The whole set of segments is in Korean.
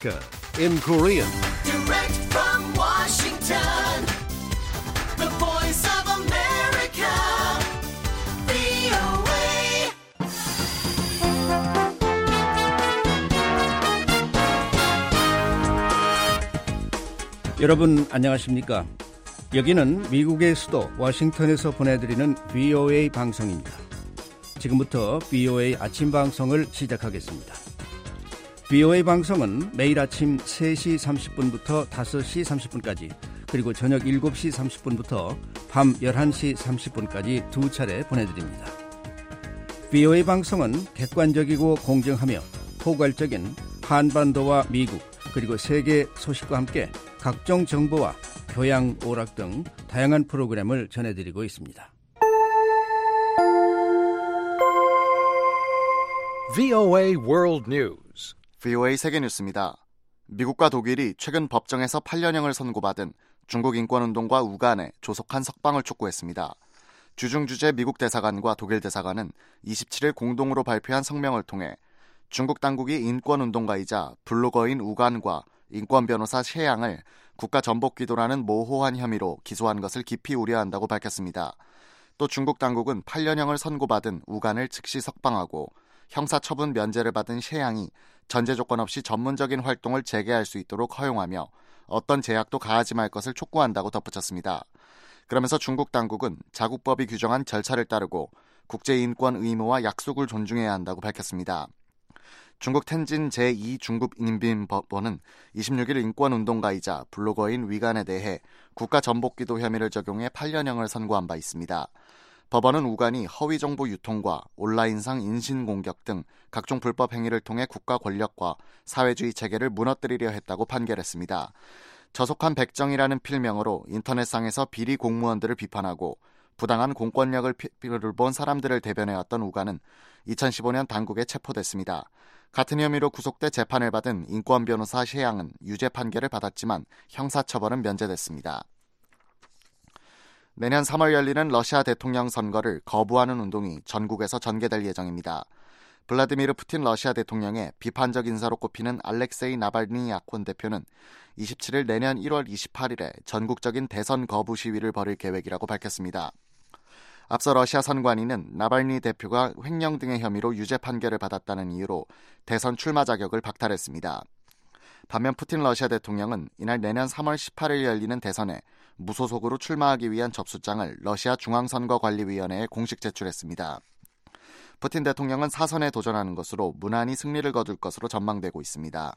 in Korean. Direct from Washington, the voice of America, VOA. 여러분 안녕하십니까? 여기는 미국의 수도 워싱턴에서 보내드리는 VOA 방송입니다. 지금부터 VOA 아침 방송을 시작하겠습니다. VOA 방송은 매일 아침 3시 30분부터 5시 30분까지 그리고 저녁 7시 30분부터 밤 11시 30분까지 두 차례 보내드립니다. VOA 방송은 객관적이고 공정하며 포괄적인 한반도와 미국 그리고 세계 소식과 함께 각종 정보와 교양, 오락 등 다양한 프로그램을 전해드리고 있습니다. VOA World News. VOA 세계뉴스입니다. 미국과 독일이 최근 법정에서 8년형을 선고받은 중국 인권운동가 우간의 조속한 석방을 촉구했습니다. 주중 주재 미국 대사관과 독일 대사관은 27일 공동으로 발표한 성명을 통해 중국 당국이 인권운동가이자 블로거인 우간과 인권 변호사 셰양을 국가전복기도라는 모호한 혐의로 기소한 것을 깊이 우려한다고 밝혔습니다. 또 중국 당국은 8년형을 선고받은 우간을 즉시 석방하고 형사처분 면제를 받은 셰양이 전제 조건 없이 전문적인 활동을 재개할 수 있도록 허용하며 어떤 제약도 가하지 말 것을 촉구한다고 덧붙였습니다. 그러면서 중국 당국은 자국법이 규정한 절차를 따르고 국제인권 의무와 약속을 존중해야 한다고 밝혔습니다. 중국 텐진 제2중국인민법원은 26일 인권운동가이자 블로거인 위간에 대해 국가전복기도 혐의를 적용해 8년형을 선고한 바 있습니다. 법원은 우간이 허위정보 유통과 온라인상 인신공격 등 각종 불법 행위를 통해 국가 권력과 사회주의 체계를 무너뜨리려 했다고 판결했습니다. 저속한 백정이라는 필명으로 인터넷상에서 비리 공무원들을 비판하고 부당한 공권력을 본 사람들을 대변해왔던 우간은 2015년 당국에 체포됐습니다. 같은 혐의로 구속돼 재판을 받은 인권 변호사 셰양은 유죄 판결을 받았지만 형사처벌은 면제됐습니다. 내년 3월 열리는 러시아 대통령 선거를 거부하는 운동이 전국에서 전개될 예정입니다. 블라디미르 푸틴 러시아 대통령의 비판적 인사로 꼽히는 알렉세이 나발니 야콘 대표는 27일 내년 1월 28일에 전국적인 대선 거부 시위를 벌일 계획이라고 밝혔습니다. 앞서 러시아 선관위는 나발니 대표가 횡령 등의 혐의로 유죄 판결을 받았다는 이유로 대선 출마 자격을 박탈했습니다. 반면 푸틴 러시아 대통령은 이날 내년 3월 18일 열리는 대선에 무소속으로 출마하기 위한 접수장을 러시아 중앙선거관리위원회에 공식 제출했습니다. 푸틴 대통령은 사선에 도전하는 것으로 무난히 승리를 거둘 것으로 전망되고 있습니다.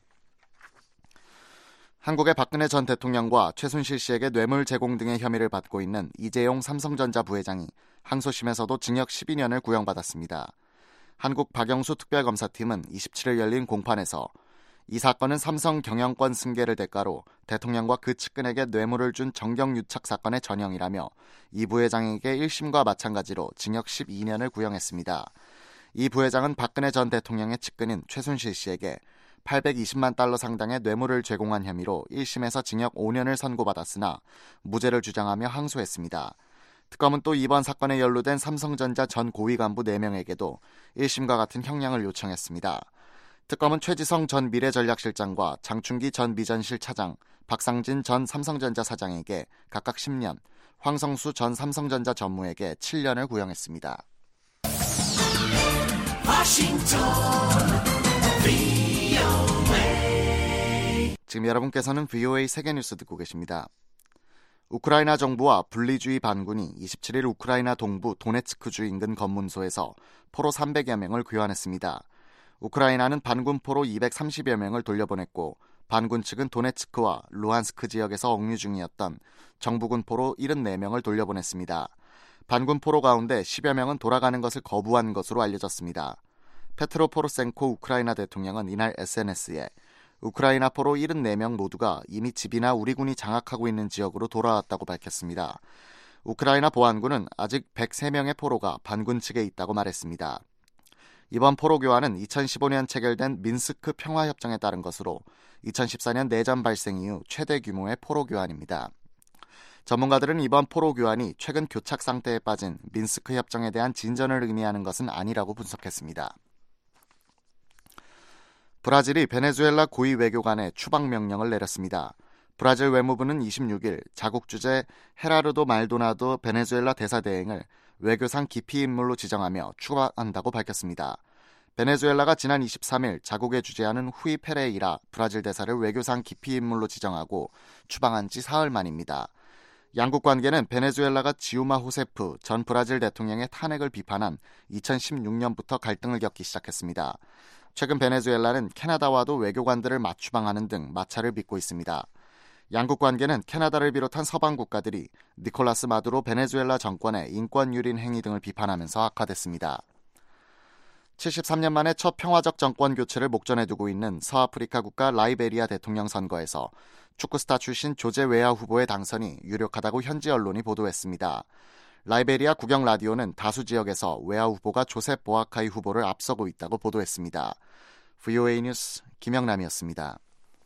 한국의 박근혜 전 대통령과 최순실 씨에게 뇌물 제공 등의 혐의를 받고 있는 이재용 삼성전자 부회장이 항소심에서도 징역 12년을 구형받았습니다. 한국 박영수 특별검사팀은 27일 열린 공판에서 이 사건은 삼성 경영권 승계를 대가로 대통령과 그 측근에게 뇌물을 준 정경유착 사건의 전형이라며 이 부회장에게 1심과 마찬가지로 징역 12년을 구형했습니다. 이 부회장은 박근혜 전 대통령의 측근인 최순실 씨에게 820만 달러 상당의 뇌물을 제공한 혐의로 1심에서 징역 5년을 선고받았으나 무죄를 주장하며 항소했습니다. 특검은 또 이번 사건에 연루된 삼성전자 전 고위 간부 4명에게도 1심과 같은 형량을 요청했습니다. 특검은 최지성 전 미래전략실장과 장충기 전 미전실 차장, 박상진 전 삼성전자 사장에게 각각 10년, 황성수 전 삼성전자 전무에게 7년을 구형했습니다. 지금 여러분께서는 VOA 세계뉴스 듣고 계십니다. 우크라이나 정부와 분리주의 반군이 27일 우크라이나 동부 도네츠크주 인근 검문소에서 포로 300여 명을 귀환했습니다. 우크라이나는 반군 포로 230여 명을 돌려보냈고 반군 측은 도네츠크와 루한스크 지역에서 억류 중이었던 정부군 포로 74명을 돌려보냈습니다. 반군 포로 가운데 10여 명은 돌아가는 것을 거부한 것으로 알려졌습니다. 페트로 포로센코 우크라이나 대통령은 이날 SNS에 우크라이나 포로 74명 모두가 이미 집이나 우리 군이 장악하고 있는 지역으로 돌아왔다고 밝혔습니다. 우크라이나 보안군은 아직 103명의 포로가 반군 측에 있다고 말했습니다. 이번 포로 교환은 2015년 체결된 민스크 평화협정에 따른 것으로 2014년 내전 발생 이후 최대 규모의 포로 교환입니다. 전문가들은 이번 포로 교환이 최근 교착 상태에 빠진 민스크 협정에 대한 진전을 의미하는 것은 아니라고 분석했습니다. 브라질이 베네수엘라 고위 외교관에 추방 명령을 내렸습니다. 브라질 외무부는 26일 자국 주재 헤라르도 말도나도 베네수엘라 대사대행을 외교상 기피 인물로 지정하며 추방한다고 밝혔습니다. 베네수엘라가 지난 23일 자국에 주재하는 후이 페레이라 브라질 대사를 외교상 기피 인물로 지정하고 추방한 지 사흘 만입니다. 양국 관계는 베네수엘라가 지우마 호세프 전 브라질 대통령의 탄핵을 비판한 2016년부터 갈등을 겪기 시작했습니다. 최근 베네수엘라는 캐나다와도 외교관들을 맞추방하는 등 마찰을 빚고 있습니다. 양국 관계는 캐나다를 비롯한 서방 국가들이 니콜라스 마두로 베네수엘라 정권의 인권 유린 행위 등을 비판하면서 악화됐습니다. 73년 만에 첫 평화적 정권 교체를 목전에 두고 있는 서아프리카 국가 라이베리아 대통령 선거에서 축구 스타 출신 조제 웨아 후보의 당선이 유력하다고 현지 언론이 보도했습니다. 라이베리아 국영 라디오는 다수 지역에서 웨아 후보가 조셉 보아카이 후보를 앞서고 있다고 보도했습니다. VOA 뉴스 김영남이었습니다.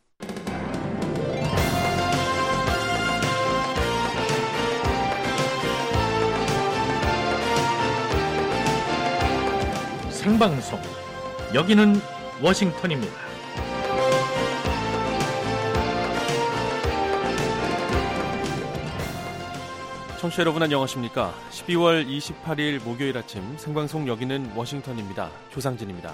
생방송, 여기는 워싱턴입니다. 청취자 여러분 안녕하십니까? 12월 28일 목요일 아침 생방송 여기는 워싱턴입니다. 조상진입니다.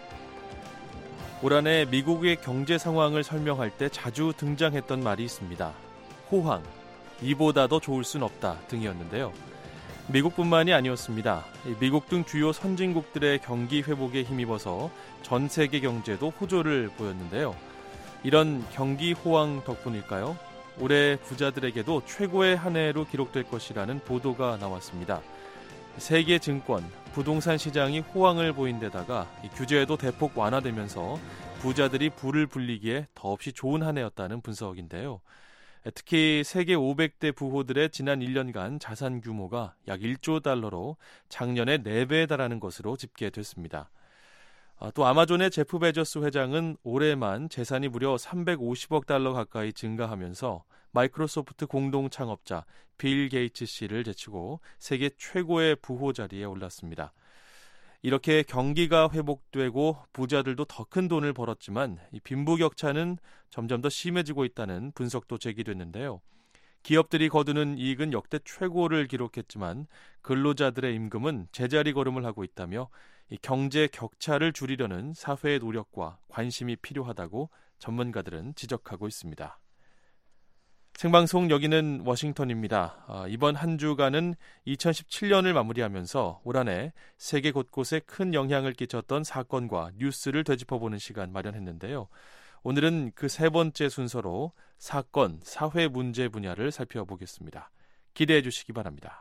올 한해 미국의 경제 상황을 설명할 때 자주 등장했던 말이 있습니다. 호황, 이보다 더 좋을 순 없다 등이었는데요. 미국뿐만이 아니었습니다. 미국 등 주요 선진국들의 경기 회복에 힘입어서 전 세계 경제도 호조를 보였는데요. 이런 경기 호황 덕분일까요? 올해 부자들에게도 최고의 한 해로 기록될 것이라는 보도가 나왔습니다. 세계 증권, 부동산 시장이 호황을 보인 데다가 규제도 대폭 완화되면서 부자들이 부를 불리기에 더없이 좋은 한 해였다는 분석인데요. 특히 세계 500대 부호들의 지난 1년간 자산 규모가 약 1조 달러로 작년에 4배에 달하는 것으로 집계됐습니다. 또 아마존의 제프 베조스 회장은 올해만 재산이 무려 350억 달러 가까이 증가하면서 마이크로소프트 공동 창업자 빌 게이츠 씨를 제치고 세계 최고의 부호 자리에 올랐습니다. 이렇게 경기가 회복되고 부자들도 더 큰 돈을 벌었지만 이 빈부격차는 점점 더 심해지고 있다는 분석도 제기됐는데요. 기업들이 거두는 이익은 역대 최고를 기록했지만 근로자들의 임금은 제자리 걸음을 하고 있다며 이 경제 격차를 줄이려는 사회의 노력과 관심이 필요하다고 전문가들은 지적하고 있습니다. 생방송 여기는 워싱턴입니다. 이번 한 주간은 2017년을 마무리하면서 올 한해 세계 곳곳에 큰 영향을 끼쳤던 사건과 뉴스를 되짚어보는 시간 마련했는데요. 오늘은 그 세 번째 순서로 사건, 사회 문제 분야를 살펴보겠습니다. 기대해 주시기 바랍니다.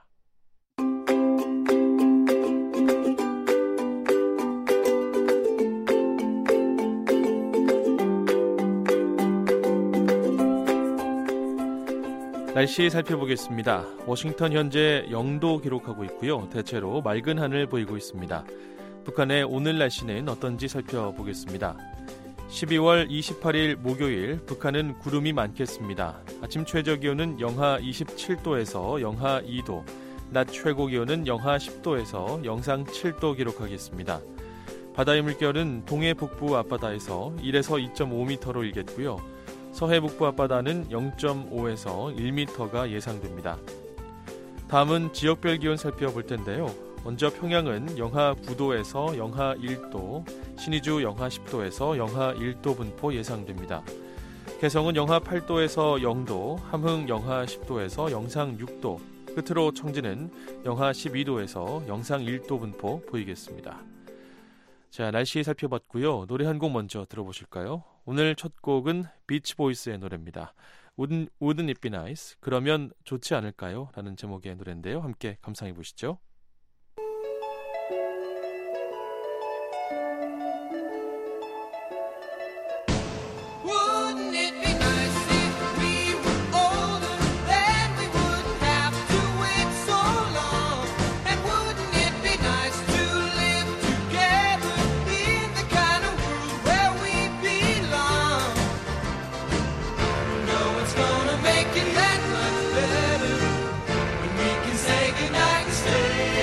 날씨 살펴보겠습니다. 워싱턴 현재 0도 기록하고 있고요. 대체로 맑은 하늘 보이고 있습니다. 북한의 오늘 날씨는 어떤지 살펴보겠습니다. 12월 28일 목요일 북한은 구름이 많겠습니다. 아침 최저 기온은 영하 27도에서 영하 2도, 낮 최고 기온은 영하 10도에서 영상 7도 기록하겠습니다. 바다의 물결은 동해 북부 앞바다에서 1에서 2.5m로 일겠고요. 서해 북부 앞바다는 0.5에서 1m가 예상됩니다. 다음은 지역별 기온 살펴볼 텐데요. 먼저 평양은 영하 9도에서 영하 1도, 신의주 영하 10도에서 영하 1도 분포 예상됩니다. 개성은 영하 8도에서 0도, 함흥 영하 10도에서 영상 6도, 끝으로 청진은 영하 12도에서 영상 1도 분포 보이겠습니다. 자, 날씨 살펴봤고요. 노래 한 곡 먼저 들어보실까요? 오늘 첫 곡은 비치보이스의 노래입니다. Wouldn't it be nice? 그러면 좋지 않을까요? 라는 제목의 노래인데요. 함께 감상해 보시죠. Wouldn't it be nice if we were older? Then we wouldn't have to wait so long. And wouldn't it be nice to live together in the kind of world where we belong? No one's gonna make it that much better when we can say goodnight and stay.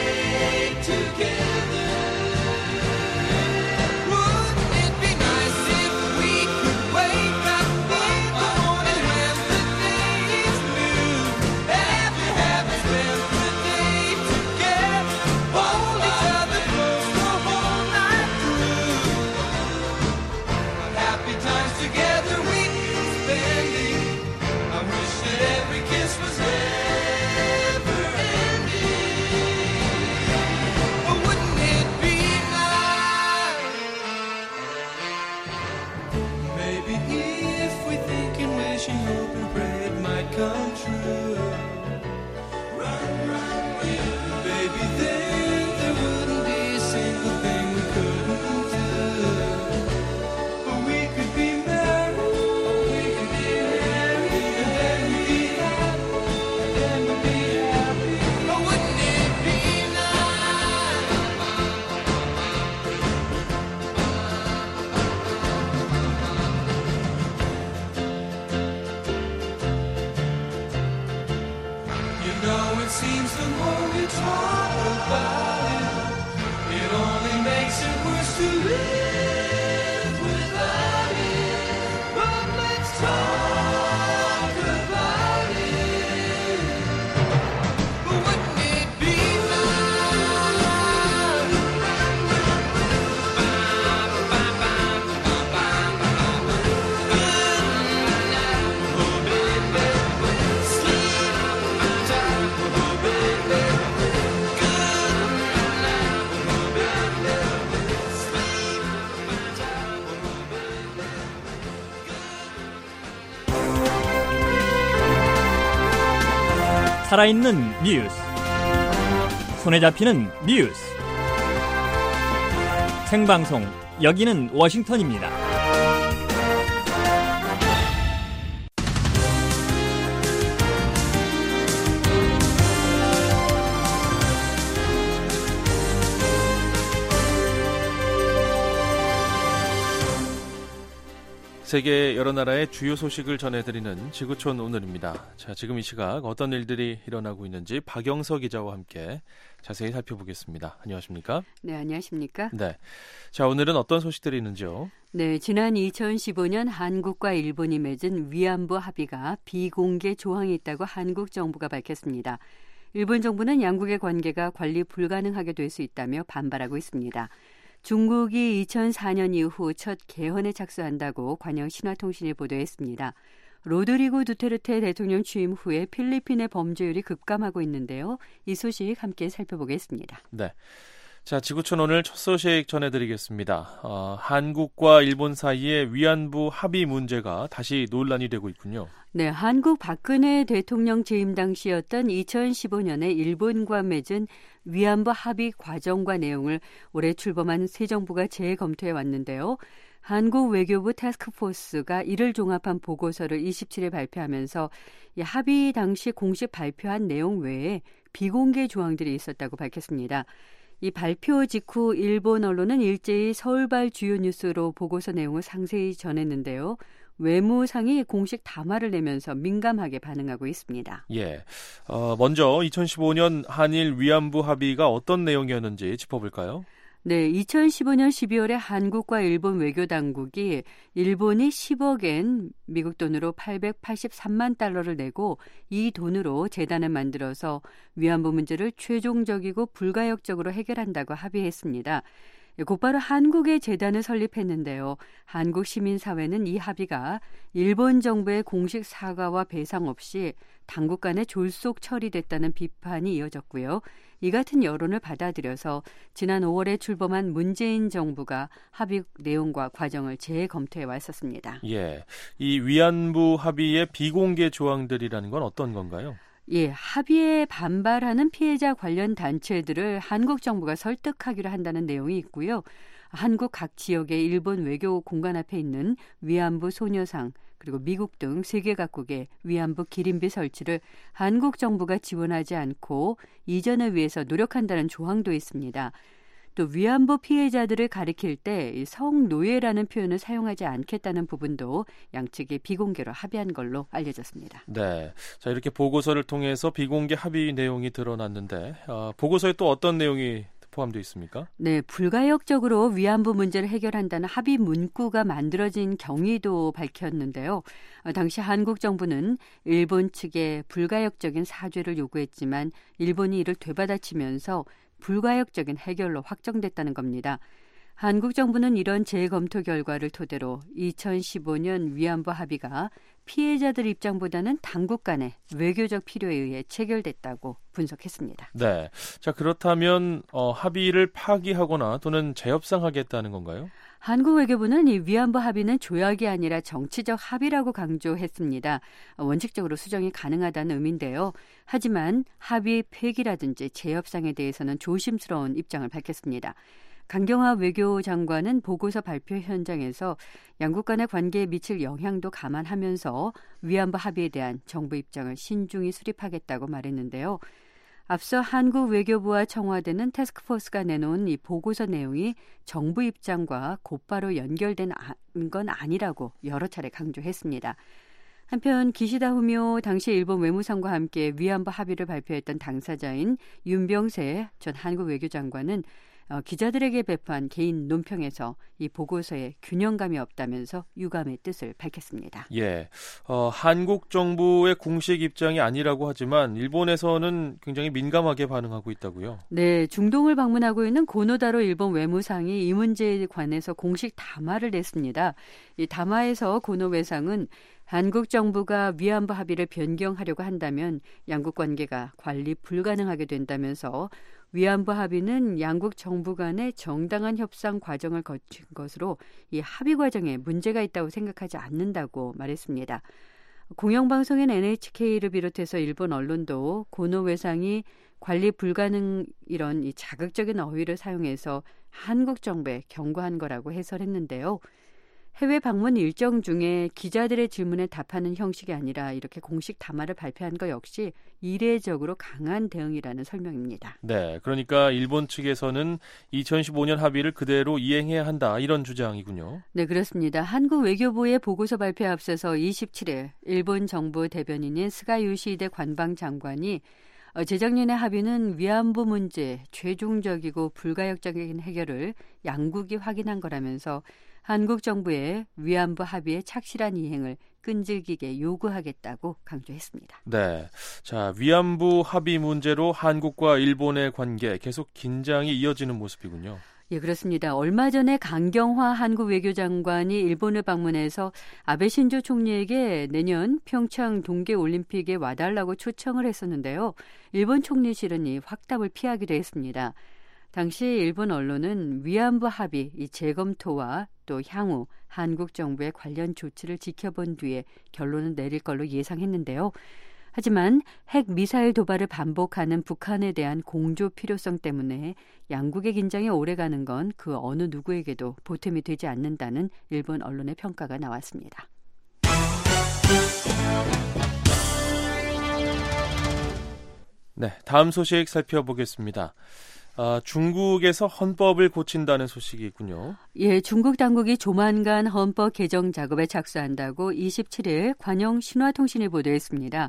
seems the more we talk about it, it only makes it worse to live without it. But let's talk about it. But wouldn't it be 살아있는 뉴스, 손에 잡히는 뉴스, 생방송 여기는 워싱턴입니다. 세계 여러 나라의 주요 소식을 전해드리는 지구촌 오늘입니다. 자, 지금 이 시각 어떤 일들이 일어나고 있는지 박영서 기자와 함께 자세히 살펴보겠습니다. 안녕하십니까? 네, 안녕하십니까? 네. 자, 오늘은 어떤 소식들이 있는지요? 네, 지난 2015년 한국과 일본이 맺은 위안부 합의가 비공개 조항이 있다고 한국 정부가 밝혔습니다. 일본 정부는 양국의 관계가 관리 불가능하게 될 수 있다며 반발하고 있습니다. 중국이 2004년 이후 첫 개헌에 착수한다고 관영 신화통신이 보도했습니다. 로드리고 두테르테 대통령 취임 후에 필리핀의 범죄율이 급감하고 있는데요. 이 소식 함께 살펴보겠습니다. 네. 자, 지구촌 오늘 첫 소식 전해드리겠습니다. 한국과 일본 사이의 위안부 합의 문제가 다시 논란이 되고 있군요. 네, 한국 박근혜 대통령 재임 당시였던 2015년에 일본과 맺은 위안부 합의 과정과 내용을 올해 출범한 새 정부가 재검토해 왔는데요. 한국 외교부 태스크포스가 이를 종합한 보고서를 27일 발표하면서 이 합의 당시 공식 발표한 내용 외에 비공개 조항들이 있었다고 밝혔습니다. 이 발표 직후 일본 언론은 일제히 서울발 주요 뉴스로 보고서 내용을 상세히 전했는데요. 외무상이 공식 담화를 내면서 민감하게 반응하고 있습니다. 예, 먼저 2015년 한일 위안부 합의가 어떤 내용이었는지 짚어볼까요? 네, 2015년 12월에 한국과 일본 외교당국이 일본이 10억엔 미국 돈으로 883만 달러를 내고 이 돈으로 재단을 만들어서 위안부 문제를 최종적이고 불가역적으로 해결한다고 합의했습니다. 곧바로 한국의 재단을 설립했는데요. 한국 시민사회는 이 합의가 일본 정부의 공식 사과와 배상 없이 당국 간에 졸속 처리됐다는 비판이 이어졌고요. 이 같은 여론을 받아들여서 지난 5월에 출범한 문재인 정부가 합의 내용과 과정을 재검토해 왔었습니다. 예, 이 위안부 합의의 비공개 조항들이라는 건 어떤 건가요? 예, 합의에 반발하는 피해자 관련 단체들을 한국 정부가 설득하기로 한다는 내용이 있고요. 한국 각 지역의 일본 외교 공간 앞에 있는 위안부 소녀상 그리고 미국 등 세계 각국의 위안부 기림비 설치를 한국 정부가 지원하지 않고 이전을 위해서 노력한다는 조항도 있습니다. 또 위안부 피해자들을 가리킬 때 성노예라는 표현을 사용하지 않겠다는 부분도 양측이 비공개로 합의한 걸로 알려졌습니다. 네, 자 이렇게 보고서를 통해서 비공개 합의 내용이 드러났는데 보고서에 또 어떤 내용이 포함되어 있습니까? 네, 불가역적으로 위안부 문제를 해결한다는 합의 문구가 만들어진 경위도 밝혔는데요. 당시 한국 정부는 일본 측에 불가역적인 사죄를 요구했지만 일본이 이를 되받아치면서 불가역적인 해결로 확정됐다는 겁니다. 한국 정부는 이런 재검토 결과를 토대로 2015년 위안부 합의가 피해자들 입장보다는 당국 간의 외교적 필요에 의해 체결됐다고 분석했습니다. 네, 자 그렇다면 합의를 파기하거나 또는 재협상하겠다는 건가요? 한국 외교부는 이 위안부 합의는 조약이 아니라 정치적 합의라고 강조했습니다. 원칙적으로 수정이 가능하다는 의미인데요. 하지만 합의 폐기라든지 재협상에 대해서는 조심스러운 입장을 밝혔습니다. 강경화 외교장관은 보고서 발표 현장에서 양국 간의 관계에 미칠 영향도 감안하면서 위안부 합의에 대한 정부 입장을 신중히 수립하겠다고 말했는데요. 앞서 한국 외교부와 청와대는 태스크포스가 내놓은 이 보고서 내용이 정부 입장과 곧바로 연결된 건 아니라고 여러 차례 강조했습니다. 한편 기시다 후미오 당시 일본 외무상과 함께 위안부 합의를 발표했던 당사자인 윤병세 전 한국 외교장관은 기자들에게 배포한 개인 논평에서 이 보고서에 균형감이 없다면서 유감의 뜻을 밝혔습니다. 예, 한국 정부의 공식 입장이 아니라고 하지만 일본에서는 굉장히 민감하게 반응하고 있다고요? 네, 중동을 방문하고 있는 고노다로 일본 외무상이 이 문제에 관해서 공식 담화를 냈습니다. 이 담화에서 고노 외상은 한국 정부가 위안부 합의를 변경하려고 한다면 양국 관계가 관리 불가능하게 된다면서 위안부 합의는 양국 정부 간의 정당한 협상 과정을 거친 것으로 이 합의 과정에 문제가 있다고 생각하지 않는다고 말했습니다. 공영방송인 NHK를 비롯해서 일본 언론도 고노 외상이 관리 불가능 이런 이 자극적인 어휘를 사용해서 한국 정부에 경고한 거라고 해설했는데요. 해외 방문 일정 중에 기자들의 질문에 답하는 형식이 아니라 이렇게 공식 담화를 발표한 것 역시 이례적으로 강한 대응이라는 설명입니다. 네, 그러니까 일본 측에서는 2015년 합의를 그대로 이행해야 한다 이런 주장이군요. 네, 그렇습니다. 한국 외교부의 보고서 발표에 앞서서 27일 일본 정부 대변인인 스가 요시히데 관방장관이 재작년의 합의는 위안부 문제 최종적이고 불가역적인 해결을 양국이 확인한 거라면서 한국 정부의 위안부 합의의 착실한 이행을 끈질기게 요구하겠다고 강조했습니다. 네, 자 위안부 합의 문제로 한국과 일본의 관계 계속 긴장이 이어지는 모습이군요. 예, 그렇습니다. 얼마 전에 강경화 한국 외교장관이 일본을 방문해서 아베 신조 총리에게 내년 평창 동계올림픽에 와달라고 초청을 했었는데요. 일본 총리실은 이 확답을 피하기도 했습니다. 당시 일본 언론은 위안부 합의 이 재검토와 또 향후 한국 정부의 관련 조치를 지켜본 뒤에 결론을 내릴 걸로 예상했는데요. 하지만 핵 미사일 도발을 반복하는 북한에 대한 공조 필요성 때문에 양국의 긴장이 오래가는 건 그 어느 누구에게도 보탬이 되지 않는다는 일본 언론의 평가가 나왔습니다. 네, 다음 소식 살펴보겠습니다. 중국에서 헌법을 고친다는 소식이 있군요. 예, 중국 당국이 조만간 헌법 개정 작업에 착수한다고 27일 관영 신화통신이 보도했습니다.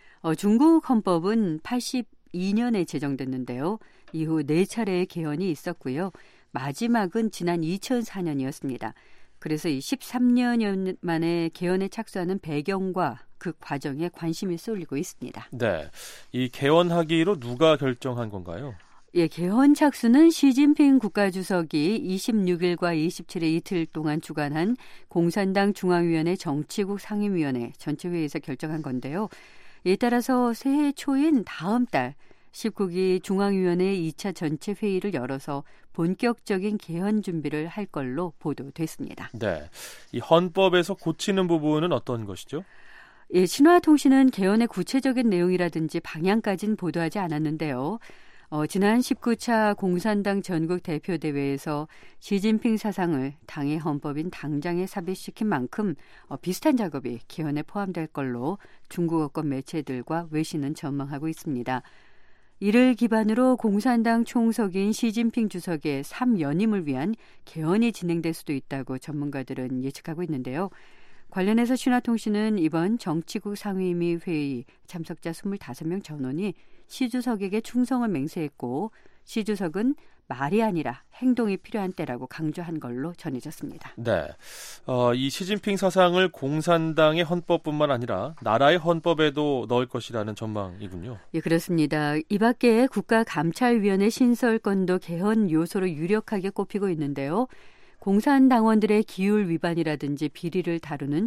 중국 헌법은 82년에 제정됐는데요. 이후 4차례의 개헌이 있었고요. 마지막은 지난 2004년이었습니다. 그래서 이 13년 만에 개헌에 착수하는 배경과 그 과정에 관심이 쏠리고 있습니다. 네, 이 개헌하기로 누가 결정한 건가요? 예, 개헌 착수는 시진핑 국가주석이 26일과 27일 이틀 동안 주관한 공산당 중앙위원회 정치국 상임위원회 전체회의에서 결정한 건데요. 이에 따라서 새해 초인 다음 달 19기 중앙위원회 2차 전체 회의를 열어서 본격적인 개헌 준비를 할 걸로 보도됐습니다. 네, 이 헌법에서 고치는 부분은 어떤 것이죠? 예, 신화통신은 개헌의 구체적인 내용이라든지 방향까지는 보도하지 않았는데요. 지난 19차 공산당 전국 대표대회에서 시진핑 사상을 당의 헌법인 당장에 삽입시킨 만큼 비슷한 작업이 개헌에 포함될 걸로 중국어권 매체들과 외신은 전망하고 있습니다. 이를 기반으로 공산당 총석인 시진핑 주석의 3연임을 위한 개헌이 진행될 수도 있다고 전문가들은 예측하고 있는데요. 관련해서 신화통신은 이번 정치국 상임위 회의 참석자 25명 전원이 시 주석에게 충성을 맹세했고 시 주석은 말이 아니라 행동이 필요한 때라고 강조한 걸로 전해졌습니다. 네, 이 시진핑 사상을 공산당의 헌법뿐만 아니라 나라의 헌법에도 넣을 것이라는 전망이군요. 예, 그렇습니다. 이 밖에 국가감찰위원회 신설건도 개헌 요소로 유력하게 꼽히고 있는데요. 공산당원들의 기율 위반이라든지 비리를 다루는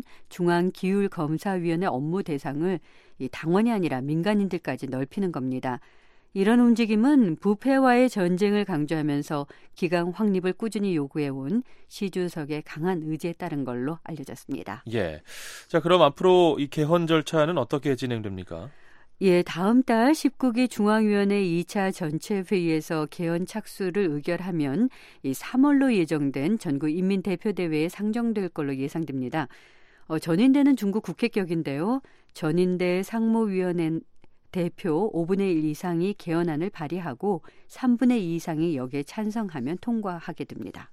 중앙기율검사위원회 업무 대상을 이 당원이 아니라 민간인들까지 넓히는 겁니다. 이런 움직임은 부패와의 전쟁을 강조하면서 기강 확립을 꾸준히 요구해온 시 주석의 강한 의지에 따른 걸로 알려졌습니다. 예, 자 그럼 앞으로 이 개헌 절차는 어떻게 진행됩니까? 예, 다음 달 19기 중앙위원회 2차 전체 회의에서 개헌 착수를 의결하면 이 3월로 예정된 전국 인민대표대회에 상정될 걸로 예상됩니다. 전인대는 중국 국회격인데요. 전인대 상무위원회 대표 5분의 1 이상이 개헌안을 발의하고 3분의 2 이상이 여기에 찬성하면 통과하게 됩니다.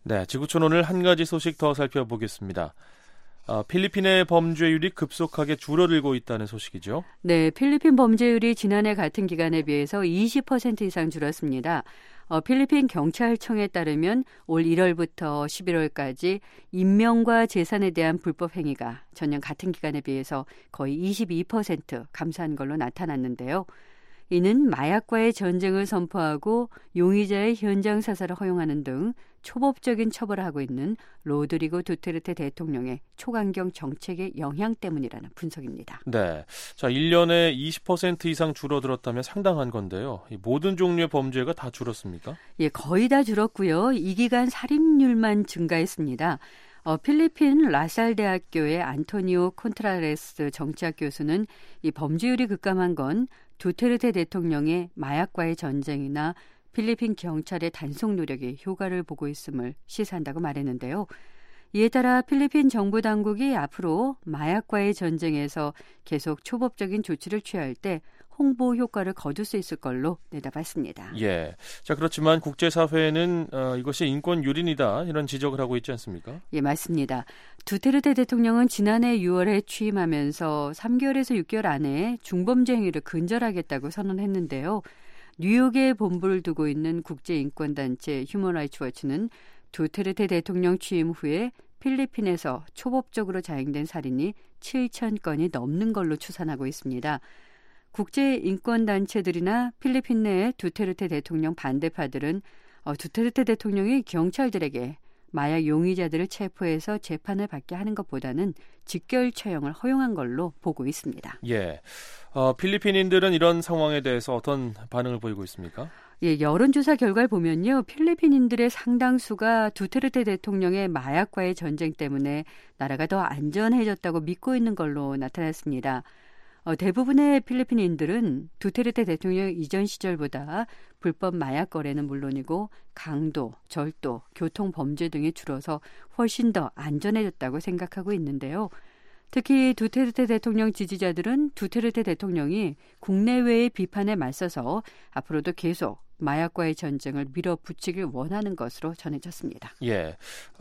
네, 지구촌 오늘 한 가지 소식 더 살펴보겠습니다. 필리핀의 범죄율이 급속하게 줄어들고 있다는 소식이죠. 네, 필리핀 범죄율이 지난해 같은 기간에 비해서 20% 이상 줄었습니다. 필리핀 경찰청에 따르면 올 1월부터 11월까지 인명과 재산에 대한 불법 행위가 전년 같은 기간에 비해서 거의 22% 감소한 걸로 나타났는데요. 이는 마약과의 전쟁을 선포하고 용의자의 현장 사살을 허용하는 등 초법적인 처벌을 하고 있는 로드리고 두테르테 대통령의 초강경 정책의 영향 때문이라는 분석입니다. 네, 자 1년에 20% 이상 줄어들었다면 상당한 건데요. 모든 종류의 범죄가 다 줄었습니까? 예, 거의 다 줄었고요. 이 기간 살인율만 증가했습니다. 필리핀 라살 대학교의 안토니오 콘트라레스 정치학 교수는 이 범죄율이 급감한 건 두테르테 대통령의 마약과의 전쟁이나 필리핀 경찰의 단속 노력이 효과를 보고 있음을 시사한다고 말했는데요. 이에 따라 필리핀 정부 당국이 앞으로 마약과의 전쟁에서 계속 초법적인 조치를 취할 때 홍보 효과를 거둘 수 있을 걸로 내다봤습니다. 예, 자 그렇지만 국제사회는 이것이 인권 유린이다 이런 지적을 하고 있지 않습니까? 예, 맞습니다. 두테르테 대통령은 지난해 6월에 취임하면서 3개월에서 6개월 안에 중범죄 행위를 근절하겠다고 선언했는데요. 뉴욕에 본부를 두고 있는 국제인권단체 휴먼 라이츠 워치는 두테르테 대통령 취임 후에 필리핀에서 초법적으로 자행된 살인이 7,000건이 넘는 걸로 추산하고 있습니다. 국제인권단체들이나 필리핀 내 두테르테 대통령 반대파들은 두테르테 대통령이 경찰들에게 마약 용의자들을 체포해서 재판을 받게 하는 것보다는 직결 처형을 허용한 걸로 보고 있습니다. 예, 필리핀인들은 이런 상황에 대해서 어떤 반응을 보이고 있습니까? 예, 여론조사 결과를 보면요. 필리핀인들의 상당수가 두테르테 대통령의 마약과의 전쟁 때문에 나라가 더 안전해졌다고 믿고 있는 걸로 나타났습니다. 대부분의 필리핀인들은 두테르테 대통령 이전 시절보다 불법 마약 거래는 물론이고 강도, 절도, 교통 범죄 등이 줄어서 훨씬 더 안전해졌다고 생각하고 있는데요. 특히 두테르테 대통령 지지자들은 두테르테 대통령이 국내외의 비판에 맞서서 앞으로도 계속 마약과의 전쟁을 밀어붙이길 원하는 것으로 전해졌습니다. 예,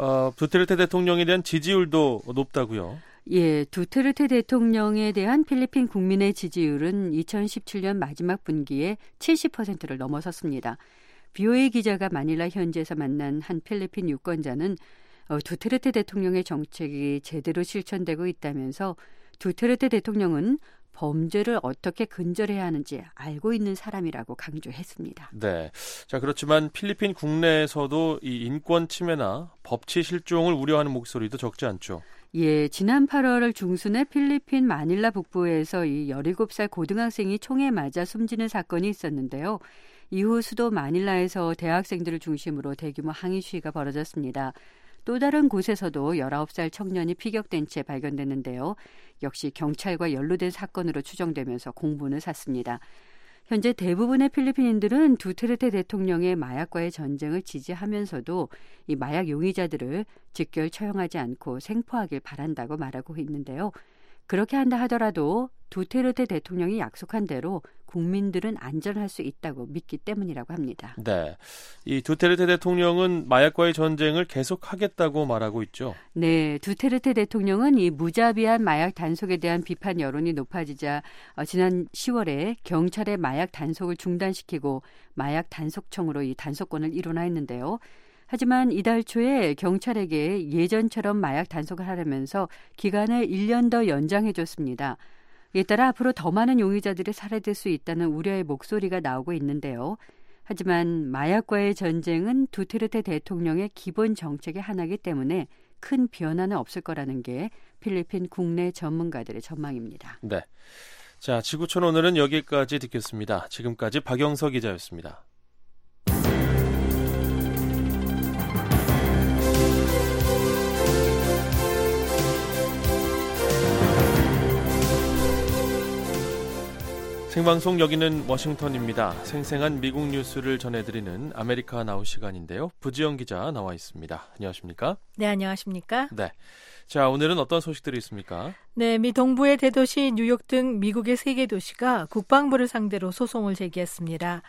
두테르테 대통령에 대한 지지율도 높다고요? 예, 두테르테 대통령에 대한 필리핀 국민의 지지율은 2017년 마지막 분기에 70%를 넘어섰습니다. VOA 기자가 마닐라 현지에서 만난 한 필리핀 유권자는 두테르테 대통령의 정책이 제대로 실천되고 있다면서 두테르테 대통령은 범죄를 어떻게 근절해야 하는지 알고 있는 사람이라고 강조했습니다. 네, 자 그렇지만 필리핀 국내에서도 이 인권 침해나 법치 실종을 우려하는 목소리도 적지 않죠. 예, 지난 8월 중순에 필리핀 마닐라 북부에서 이 17살 고등학생이 총에 맞아 숨지는 사건이 있었는데요. 이후 수도 마닐라에서 대학생들을 중심으로 대규모 항의 시위가 벌어졌습니다. 또 다른 곳에서도 19살 청년이 피격된 채 발견됐는데요. 역시 경찰과 연루된 사건으로 추정되면서 공분을 샀습니다. 현재 대부분의 필리핀인들은 두테르테 대통령의 마약과의 전쟁을 지지하면서도 이 마약 용의자들을 직결 처형하지 않고 생포하길 바란다고 말하고 있는데요. 그렇게 한다 하더라도 두테르테 대통령이 약속한 대로 국민들은 안전할 수 있다고 믿기 때문이라고 합니다. 네, 이 두테르테 대통령은 마약과의 전쟁을 계속하겠다고 말하고 있죠. 네, 두테르테 대통령은 이 무자비한 마약 단속에 대한 비판 여론이 높아지자 지난 10월에 경찰의 마약 단속을 중단시키고 마약 단속청으로 이 단속권을 일원화했는데요. 하지만 이달 초에 경찰에게 예전처럼 마약 단속을 하려면서 기간을 1년 더 연장해줬습니다. 이에 따라 앞으로 더 많은 용의자들이 살해될 수 있다는 우려의 목소리가 나오고 있는데요. 하지만 마약과의 전쟁은 두테르테 대통령의 기본 정책의 하나이기 때문에 큰 변화는 없을 거라는 게 필리핀 국내 전문가들의 전망입니다. 네, 자 지구촌 오늘은 여기까지 듣겠습니다. 지금까지 박영석 기자였습니다. 생방송 여기는 워싱턴입니다. 생생한 미국 뉴스를 전해드리는 아메리카 나우 시간인데요. 부지영 기자 나와 있습니다. 안녕하십니까? 네, 안녕하십니까? 네. 자, 오늘은 어떤 소식들이 있습니까? 네, 미 동부의 대도시 뉴욕 등 미국의 3개 도시가 국방부를 상대로 소송을 제기했습니다.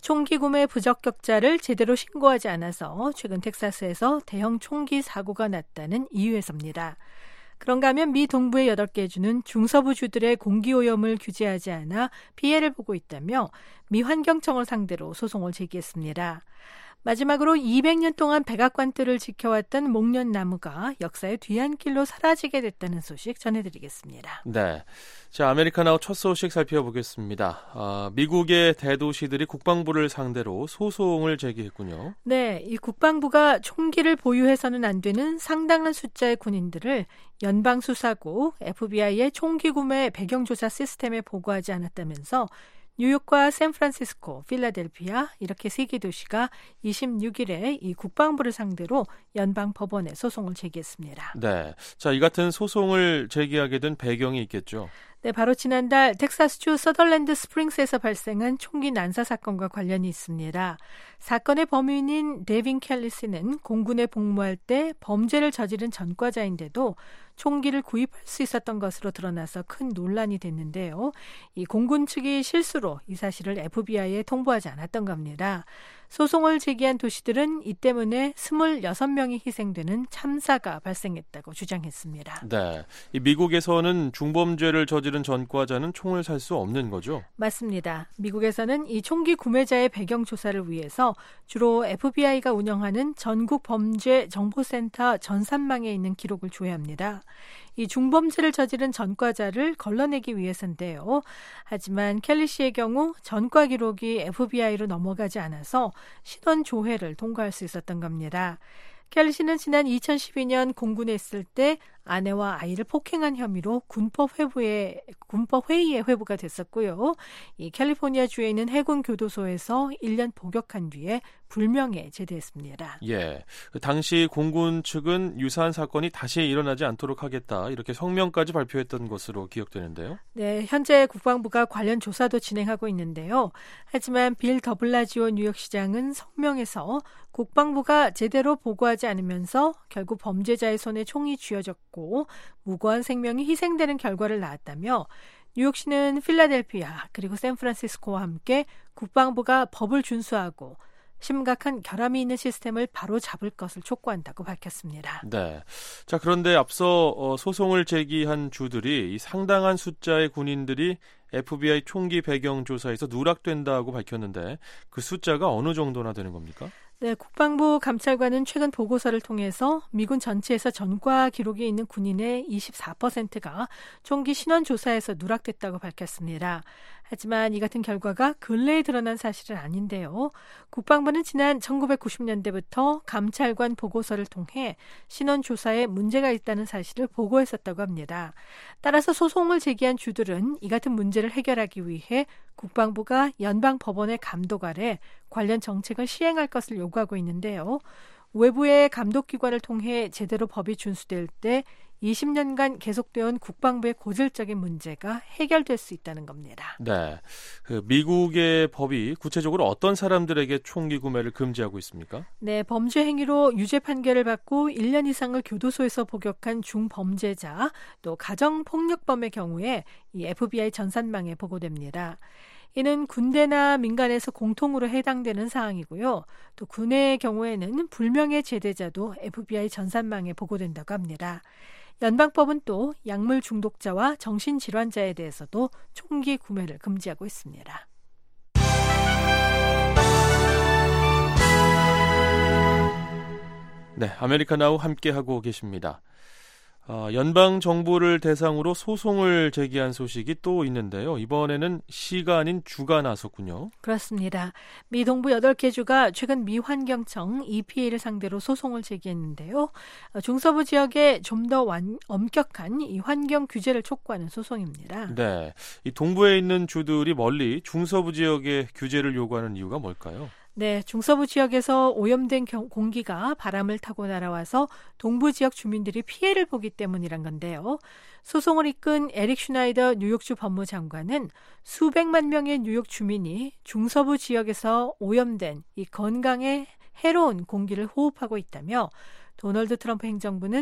총기 구매 부적격자를 제대로 신고하지 않아서 최근 텍사스에서 대형 총기 사고가 났다는 이유에서입니다. 그런가 하면 미 동부의 8개 주는 중서부 주들의 공기오염을 규제하지 않아 피해를 보고 있다며 미 환경청을 상대로 소송을 제기했습니다. 마지막으로 200년 동안 백악관뜰을 지켜왔던 목련나무가 역사의 뒤안길로 사라지게 됐다는 소식 전해드리겠습니다. 네, 자 아메리카나우 첫 소식 살펴보겠습니다. 미국의 대도시들이 국방부를 상대로 소송을 제기했군요. 네, 이 국방부가 총기를 보유해서는 안 되는 상당한 숫자의 군인들을 연방수사국 FBI의 총기 구매 배경조사 시스템에 보고하지 않았다면서 뉴욕과 샌프란시스코, 필라델피아 이렇게 3개 도시가 26일에 이 국방부를 상대로 연방법원에 소송을 제기했습니다. 네, 자, 이 같은 소송을 제기하게 된 배경이 있겠죠. 네, 바로 지난달 텍사스주 서덜랜드 스프링스에서 발생한 총기 난사 사건과 관련이 있습니다. 사건의 범인인 데빈 켈리스는 공군에 복무할 때 범죄를 저지른 전과자인데도 총기를 구입할 수 있었던 것으로 드러나서 큰 논란이 됐는데요. 이 공군 측이 실수로 이 사실을 FBI에 통보하지 않았던 겁니다. 소송을 제기한 도시들은 이 때문에 26명이 희생되는 참사가 발생했다고 주장했습니다. 네, 이 미국에서는 중범죄를 저지른 전과자는 총을 살 수 없는 거죠? 맞습니다. 미국에서는 이 총기 구매자의 배경 조사를 위해서 주로 FBI가 운영하는 전국 범죄 정보센터 전산망에 있는 기록을 조회합니다. 이 중범죄를 저지른 전과자를 걸러내기 위해서인데요. 하지만 켈리 씨의 경우 전과 기록이 FBI로 넘어가지 않아서 신원 조회를 통과할 수 있었던 겁니다. 켈리 씨는 지난 2012년 공군에 있을 때 아내와 아이를 폭행한 혐의로 군법회의에 회부가 됐었고요. 이 캘리포니아주에 있는 해군 교도소에서 1년 복역한 뒤에 불명예 제대했습니다. 예, 당시 공군 측은 유사한 사건이 다시 일어나지 않도록 하겠다 이렇게 성명까지 발표했던 것으로 기억되는데요. 네, 현재 국방부가 관련 조사도 진행하고 있는데요. 하지만 빌 더블라지오 뉴욕시장은 성명에서 국방부가 제대로 보고하지 않으면서 결국 범죄자의 손에 총이 쥐어졌고 무고한 생명이 희생되는 결과를 낳았다며 뉴욕시는 필라델피아 그리고 샌프란시스코와 함께 국방부가 법을 준수하고 심각한 결함이 있는 시스템을 바로 잡을 것을 촉구한다고 밝혔습니다. 네. 자, 그런데 앞서 소송을 제기한 주들이 이 상당한 숫자의 군인들이 FBI 총기 배경 조사에서 누락된다고 밝혔는데 그 숫자가 어느 정도나 되는 겁니까? 네, 국방부 감찰관은 최근 보고서를 통해서 미군 전체에서 전과 기록이 있는 군인의 24%가 총기 신원 조사에서 누락됐다고 밝혔습니다. 하지만 이 같은 결과가 근래에 드러난 사실은 아닌데요. 국방부는 지난 1990년대부터 감찰관 보고서를 통해 신원 조사에 문제가 있다는 사실을 보고했었다고 합니다. 따라서 소송을 제기한 주들은 이 같은 문제를 해결하기 위해 국방부가 연방법원의 감독 아래 관련 정책을 시행할 것을 요구하고 있는데요. 외부의 감독기관을 통해 제대로 법이 준수될 때 20년간 계속되어온 국방부의 고질적인 문제가 해결될 수 있다는 겁니다. 네, 미국의 법이 구체적으로 어떤 사람들에게 총기 구매를 금지하고 있습니까? 네, 범죄 행위로 유죄 판결을 받고 1년 이상을 교도소에서 복역한 중범죄자, 또 가정폭력범의 경우에 이 FBI 전산망에 보고됩니다. 이는 군대나 민간에서 공통으로 해당되는 사항이고요. 또 군의 경우에는 불명예 제대자도 FBI 전산망에 보고된다고 합니다. 연방법은 또 약물 중독자와 정신질환자에 대해서도 총기 구매를 금지하고 있습니다. 네, 아메리카나우 함께하고 계십니다. 연방 정부를 대상으로 소송을 제기한 소식이 또 있는데요. 이번에는 시가 아닌 주가 나섰군요. 그렇습니다. 미 동부 8개 주가 최근 미 환경청 EPA를 상대로 소송을 제기했는데요. 중서부 지역에 좀 더 엄격한 이 환경 규제를 촉구하는 소송입니다. 네, 이 동부에 있는 주들이 멀리 중서부 지역의 규제를 요구하는 이유가 뭘까요? 네, 중서부 지역에서 오염된 공기가 바람을 타고 날아와서 동부 지역 주민들이 피해를 보기 때문이란 건데요. 소송을 이끈 에릭 슈나이더 뉴욕주 법무장관은 수백만 명의 뉴욕 주민이 중서부 지역에서 오염된 이 건강에 해로운 공기를 호흡하고 있다며 도널드 트럼프 행정부는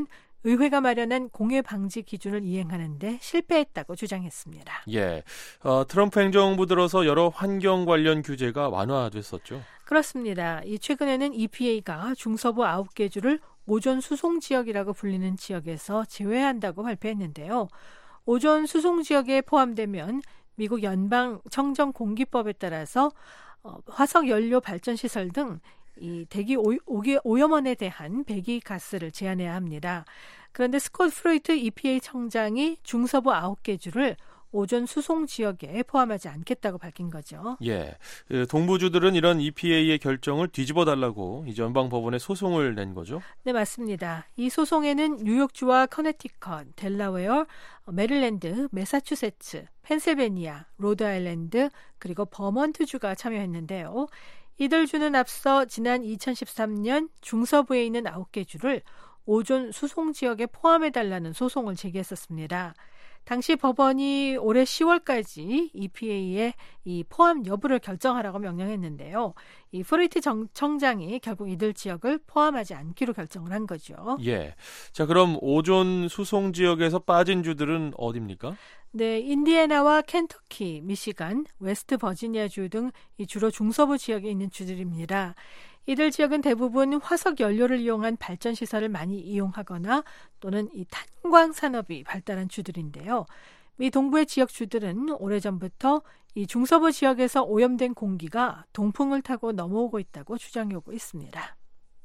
의회가 마련한 공해 방지 기준을 이행하는데 실패했다고 주장했습니다. 예, 트럼프 행정부 들어서 여러 환경 관련 규제가 완화됐었죠. 그렇습니다. 최근에는 EPA가 중서부 9개 주를 오존 수송 지역이라고 불리는 지역에서 제외한다고 발표했는데요. 오존 수송 지역에 포함되면 미국 연방 청정 공기법에 따라서 화석 연료 발전 시설 등 이 대기 오염원에 대한 배기가스를 제한해야 합니다. 그런데 스콧 프로이트 EPA 청장이 중서부 9개 주를 오존 수송 지역에 포함하지 않겠다고 밝힌 거죠. 예, 동부주들은 이런 EPA의 결정을 뒤집어 달라고 이제 연방 법원에 소송을 낸 거죠? 네, 맞습니다. 이 소송에는 뉴욕주와 커네티컷, 델라웨어, 메릴랜드, 매사추세츠, 펜실베니아, 로드아일랜드, 그리고 버먼트주가 참여했는데요. 이들 주는 앞서 지난 2013년 중서부에 있는 9개 주를 오존 수송 지역에 포함해달라는 소송을 제기했었습니다. 당시 법원이 올해 10월까지 EPA의 이 포함 여부를 결정하라고 명령했는데요. 이 프로이트 청장이 결국 이들 지역을 포함하지 않기로 결정을 한 거죠. 예. 자, 그럼 오존 수송 지역에서 빠진 주들은 어디입니까? 네, 인디애나와 켄터키, 미시간, 웨스트 버지니아 주 등 주로 중서부 지역에 있는 주들입니다. 이들 지역은 대부분 화석 연료를 이용한 발전 시설을 많이 이용하거나 또는 이 탄광 산업이 발달한 주들인데요. 미 동부의 지역 주들은 오래전부터 이 중서부 지역에서 오염된 공기가 동풍을 타고 넘어오고 있다고 주장해 오고 있습니다.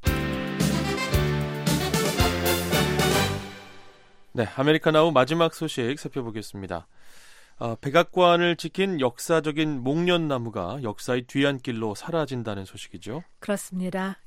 네, 아메리카나우 마지막 소식 살펴보겠습니다. 백악관을 지킨 역사적인 목련나무가 역사의 뒤안길로 사라진다는 소식이죠. 그렇습니다.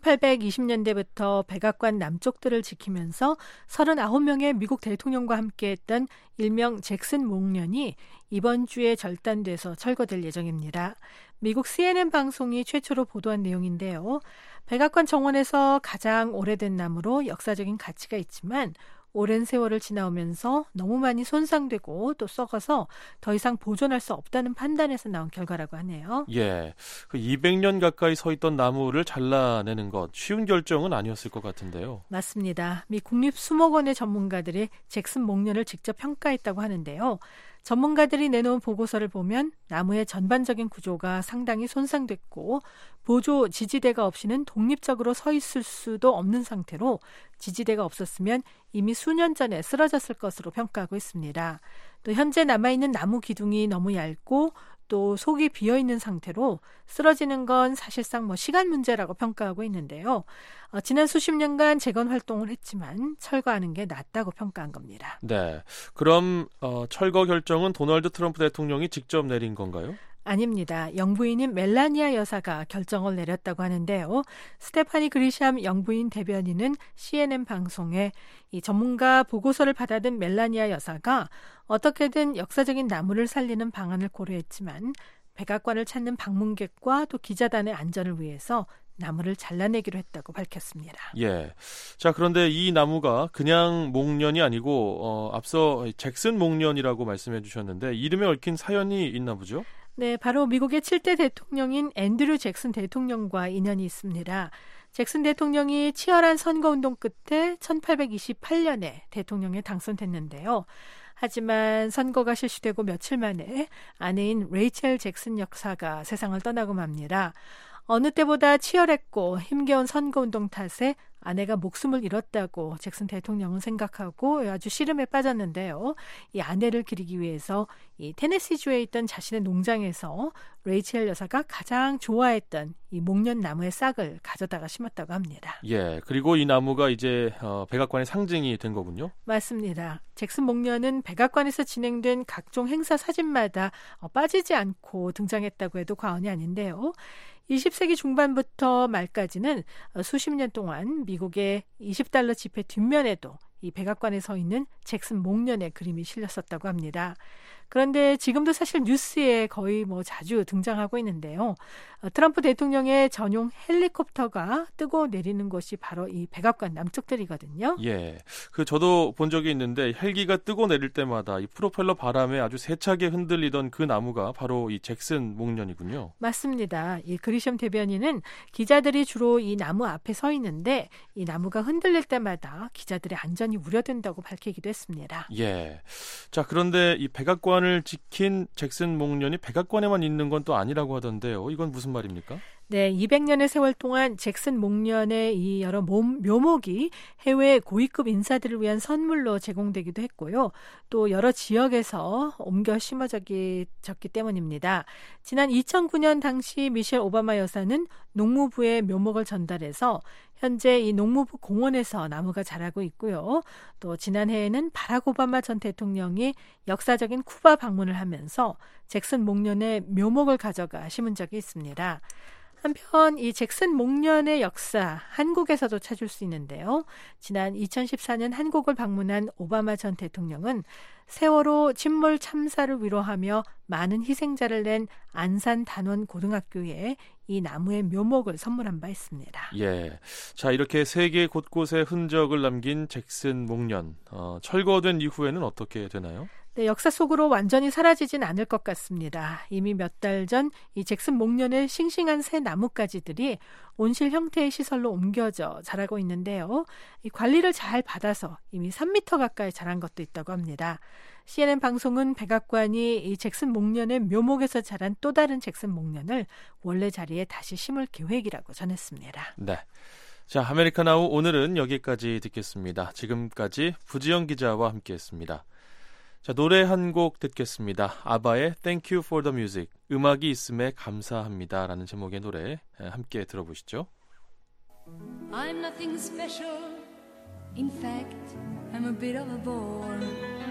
1820년대부터 백악관 남쪽들을 지키면서 39명의 미국 대통령과 함께했던 일명 잭슨 목련이 이번 주에 절단돼서 철거될 예정입니다. 미국 CNN 방송이 최초로 보도한 내용인데요. 백악관 정원에서 가장 오래된 나무로 역사적인 가치가 있지만 오랜 세월을 지나오면서 너무 많이 손상되고 또 썩어서 더 이상 보존할 수 없다는 판단에서 나온 결과라고 하네요. 예, 200년 가까이 서 있던 나무를 잘라내는 것 쉬운 결정은 아니었을 것 같은데요. 맞습니다. 미 국립수목원의 전문가들이 잭슨 목련을 직접 평가했다고 하는데요. 전문가들이 내놓은 보고서를 보면 나무의 전반적인 구조가 상당히 손상됐고 보조 지지대가 없이는 독립적으로 서 있을 수도 없는 상태로 지지대가 없었으면 이미 수년 전에 쓰러졌을 것으로 평가하고 있습니다. 또 현재 남아있는 나무 기둥이 너무 얇고 또 속이 비어있는 상태로 쓰러지는 건 사실상 시간 문제라고 평가하고 있는데요. 지난 수십 년간 재건 활동을 했지만 철거하는 게 낫다고 평가한 겁니다. 네, 그럼 철거 결정은 도널드 트럼프 대통령이 직접 내린 건가요? 아닙니다. 영부인인 멜라니아 여사가 결정을 내렸다고 하는데요. 스테파니 그리샴 영부인 대변인은 CNN 방송에 이 전문가 보고서를 받아든 멜라니아 여사가 어떻게든 역사적인 나무를 살리는 방안을 고려했지만 백악관을 찾는 방문객과 또 기자단의 안전을 위해서 나무를 잘라내기로 했다고 밝혔습니다. 예. 자, 그런데 이 나무가 그냥 목련이 아니고 앞서 잭슨 목련이라고 말씀해 주셨는데 이름에 얽힌 사연이 있나 보죠? 네, 바로 미국의 7대 대통령인 앤드류 잭슨 대통령과 인연이 있습니다. 잭슨 대통령이 치열한 선거운동 끝에 1828년에 대통령에 당선됐는데요. 하지만 선거가 실시되고 며칠 만에 아내인 레이첼 잭슨 여사가 세상을 떠나고 맙니다. 어느 때보다 치열했고 힘겨운 선거운동 탓에 아내가 목숨을 잃었다고 잭슨 대통령은 생각하고 아주 시름에 빠졌는데요. 이 아내를 기리기 위해서 이 테네시주에 있던 자신의 농장에서 레이첼 여사가 가장 좋아했던 이 목련 나무의 싹을 가져다가 심었다고 합니다. 예, 그리고 이 나무가 이제 백악관의 상징이 된 거군요. 맞습니다. 잭슨 목련은 백악관에서 진행된 각종 행사 사진마다 빠지지 않고 등장했다고 해도 과언이 아닌데요. 20세기 중반부터 말까지는 수십 년 동안 미국의 $20 지폐 뒷면에도 이 백악관에 서 있는 잭슨 목련의 그림이 실렸었다고 합니다. 그런데 지금도 사실 뉴스에 거의 뭐 자주 등장하고 있는데요. 트럼프 대통령의 전용 헬리콥터가 뜨고 내리는 곳이 바로 이 백악관 남쪽들이거든요. 예, 저도 본 적이 있는데 헬기가 뜨고 내릴 때마다 이 프로펠러 바람에 아주 세차게 흔들리던 그 나무가 바로 이 잭슨 목련이군요. 맞습니다. 이 그리셴 대변인은 기자들이 주로 이 나무 앞에 서 있는데 이 나무가 흔들릴 때마다 기자들의 안전이 우려된다고 밝히기도 했습니다. 예. 자, 그런데 이 백악관을 지킨 잭슨 목련이 백악관에만 있는 건 또 아니라고 하던데요. 이건 무슨 말입니까? 네, 200년의 세월 동안 잭슨 목련의 이 여러 묘목이 해외 고위급 인사들을 위한 선물로 제공되기도 했고요. 또 여러 지역에서 옮겨 심어졌기 때문입니다. 지난 2009년 당시 미셸 오바마 여사는 농무부에 묘목을 전달해서 현재 이 농무부 공원에서 나무가 자라고 있고요. 또 지난해에는 바락 오바마 전 대통령이 역사적인 쿠바 방문을 하면서 잭슨 목련의 묘목을 가져가 심은 적이 있습니다. 한편 이 잭슨 목련의 역사 한국에서도 찾을 수 있는데요. 지난 2014년 한국을 방문한 오바마 전 대통령은 세월호 침몰 참사를 위로하며 많은 희생자를 낸 안산 단원 고등학교에 이 나무의 묘목을 선물한 바 있습니다. 예, 자 이렇게 세계 곳곳에 흔적을 남긴 잭슨 목련 철거된 이후에는 어떻게 되나요? 네, 역사 속으로 완전히 사라지진 않을 것 같습니다. 이미 몇 달 전 이 잭슨 목련의 싱싱한 새 나뭇가지들이 온실 형태의 시설로 옮겨져 자라고 있는데요. 이 관리를 잘 받아서 이미 3m 가까이 자란 것도 있다고 합니다. CNN 방송은 백악관이 이 잭슨 목련의 묘목에서 자란 또 다른 잭슨 목련을 원래 자리에 다시 심을 계획이라고 전했습니다. 네. 자, 아메리카나우 오늘은 여기까지 듣겠습니다. 지금까지 부지영 기자와 함께했습니다. 자, 노래 한 곡 듣겠습니다. 아바의 Thank You for the Music, 음악이 있음에 감사합니다 라는 제목의 노래 함께 들어보시죠. I'm nothing special. In fact, I'm a bit of a bore.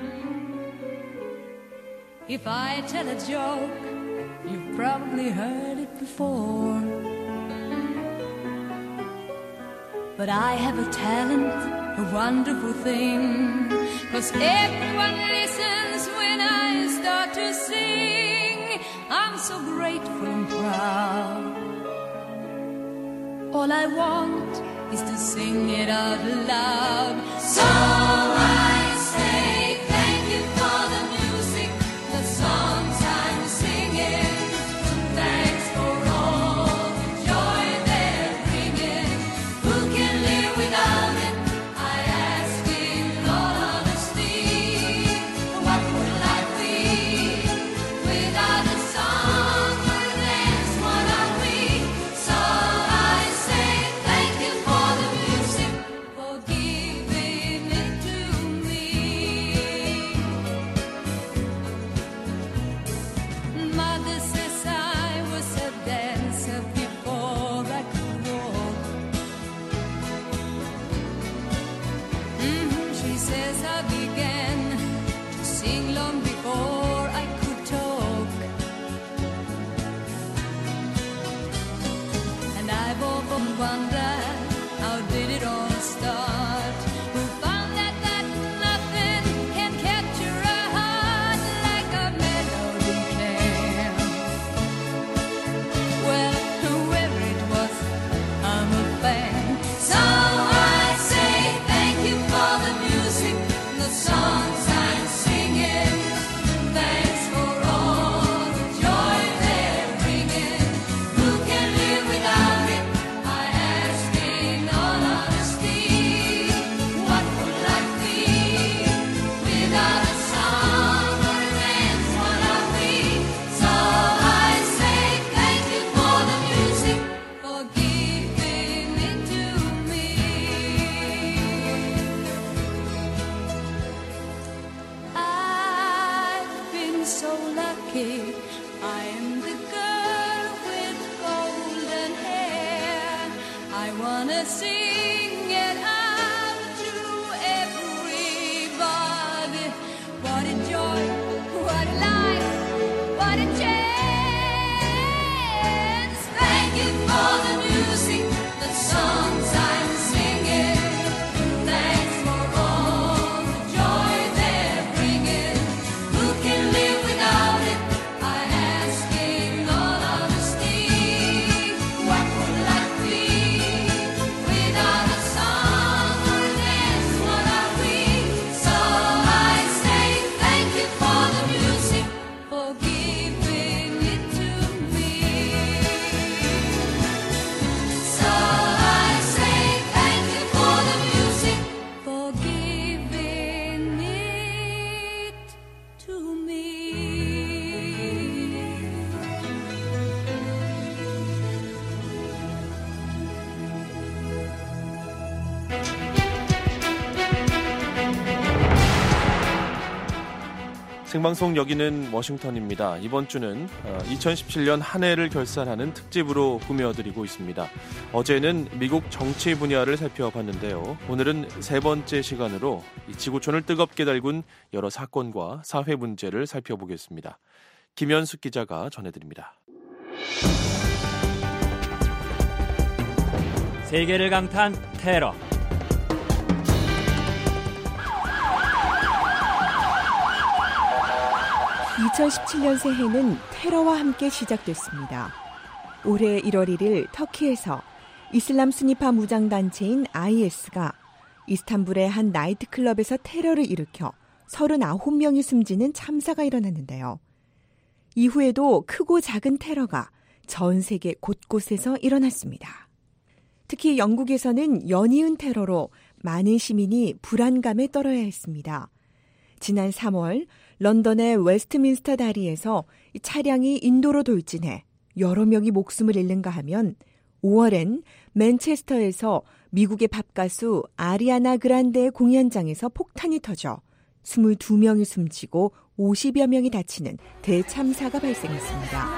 If I tell a joke, you've probably heard it before. But I have a talent, a wonderful thing, 'cause everyone listens when I start to sing. I'm so grateful and proud. All I want is to sing it out loud. So I say thank you for the music, the songs I'm singing. Thanks for all the joy they're bringing. Who can live without it? I ask in all honesty. What would life be without a song? That's what are we. So I say thank you for the music, for giving 생방송 여기는 워싱턴입니다. 이번 주는 2017년 한 해를 결산하는 특집으로 꾸며드리고 있습니다. 어제는 미국 정치 분야를 살펴봤는데요. 오늘은 세 번째 시간으로 이 지구촌을 뜨겁게 달군 여러 사건과 사회 문제를 살펴보겠습니다. 김현숙 기자가 전해드립니다. 세계를 강타한 테러. 2017년 새해는 테러와 함께 시작됐습니다. 올해 1월 1일 터키에서 이슬람 순위파 무장단체인 IS가 이스탄불의 한 나이트클럽에서 테러를 일으켜 39명이 숨지는 참사가 일어났는데요. 이후에도 크고 작은 테러가 전 세계 곳곳에서 일어났습니다. 특히 영국에서는 연이은 테러로 많은 시민이 불안감에 떨어야 했습니다. 지난 3월 런던의 웨스트민스터 다리에서 차량이 인도로 돌진해 여러 명이 목숨을 잃는가 하면 5월엔 맨체스터에서 미국의 팝가수 아리아나 그란데의 공연장에서 폭탄이 터져 22명이 숨지고 50여 명이 다치는 대참사가 발생했습니다.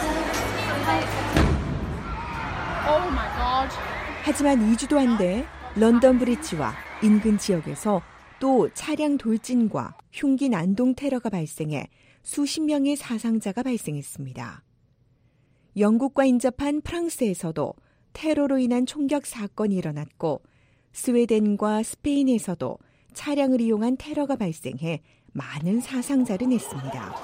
하지만 2주도 안 돼 런던 브리지와 인근 지역에서 또 차량 돌진과 흉기 난동 테러가 발생해 수십 명의 사상자가 발생했습니다. 영국과 인접한 프랑스에서도 테러로 인한 총격 사건이 일어났고 스웨덴과 스페인에서도 차량을 이용한 테러가 발생해 많은 사상자를 냈습니다.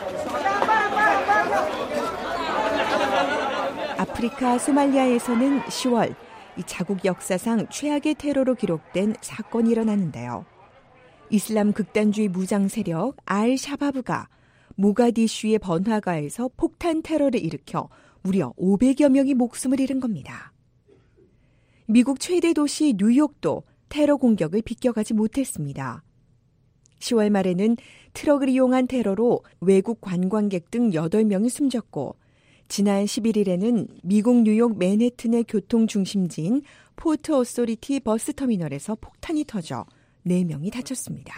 아프리카 소말리아에서는 10월 이 자국 역사상 최악의 테러로 기록된 사건이 일어났는데요. 이슬람 극단주의 무장 세력 알-샤바브가 모가디슈의 번화가에서 폭탄 테러를 일으켜 무려 500여 명이 목숨을 잃은 겁니다. 미국 최대 도시 뉴욕도 테러 공격을 비껴가지 못했습니다. 10월 말에는 트럭을 이용한 테러로 외국 관광객 등 8명이 숨졌고 지난 11일에는 미국 뉴욕 맨해튼의 교통 중심지인 포트 오소리티 버스터미널에서 폭탄이 터져 4명이 다쳤습니다.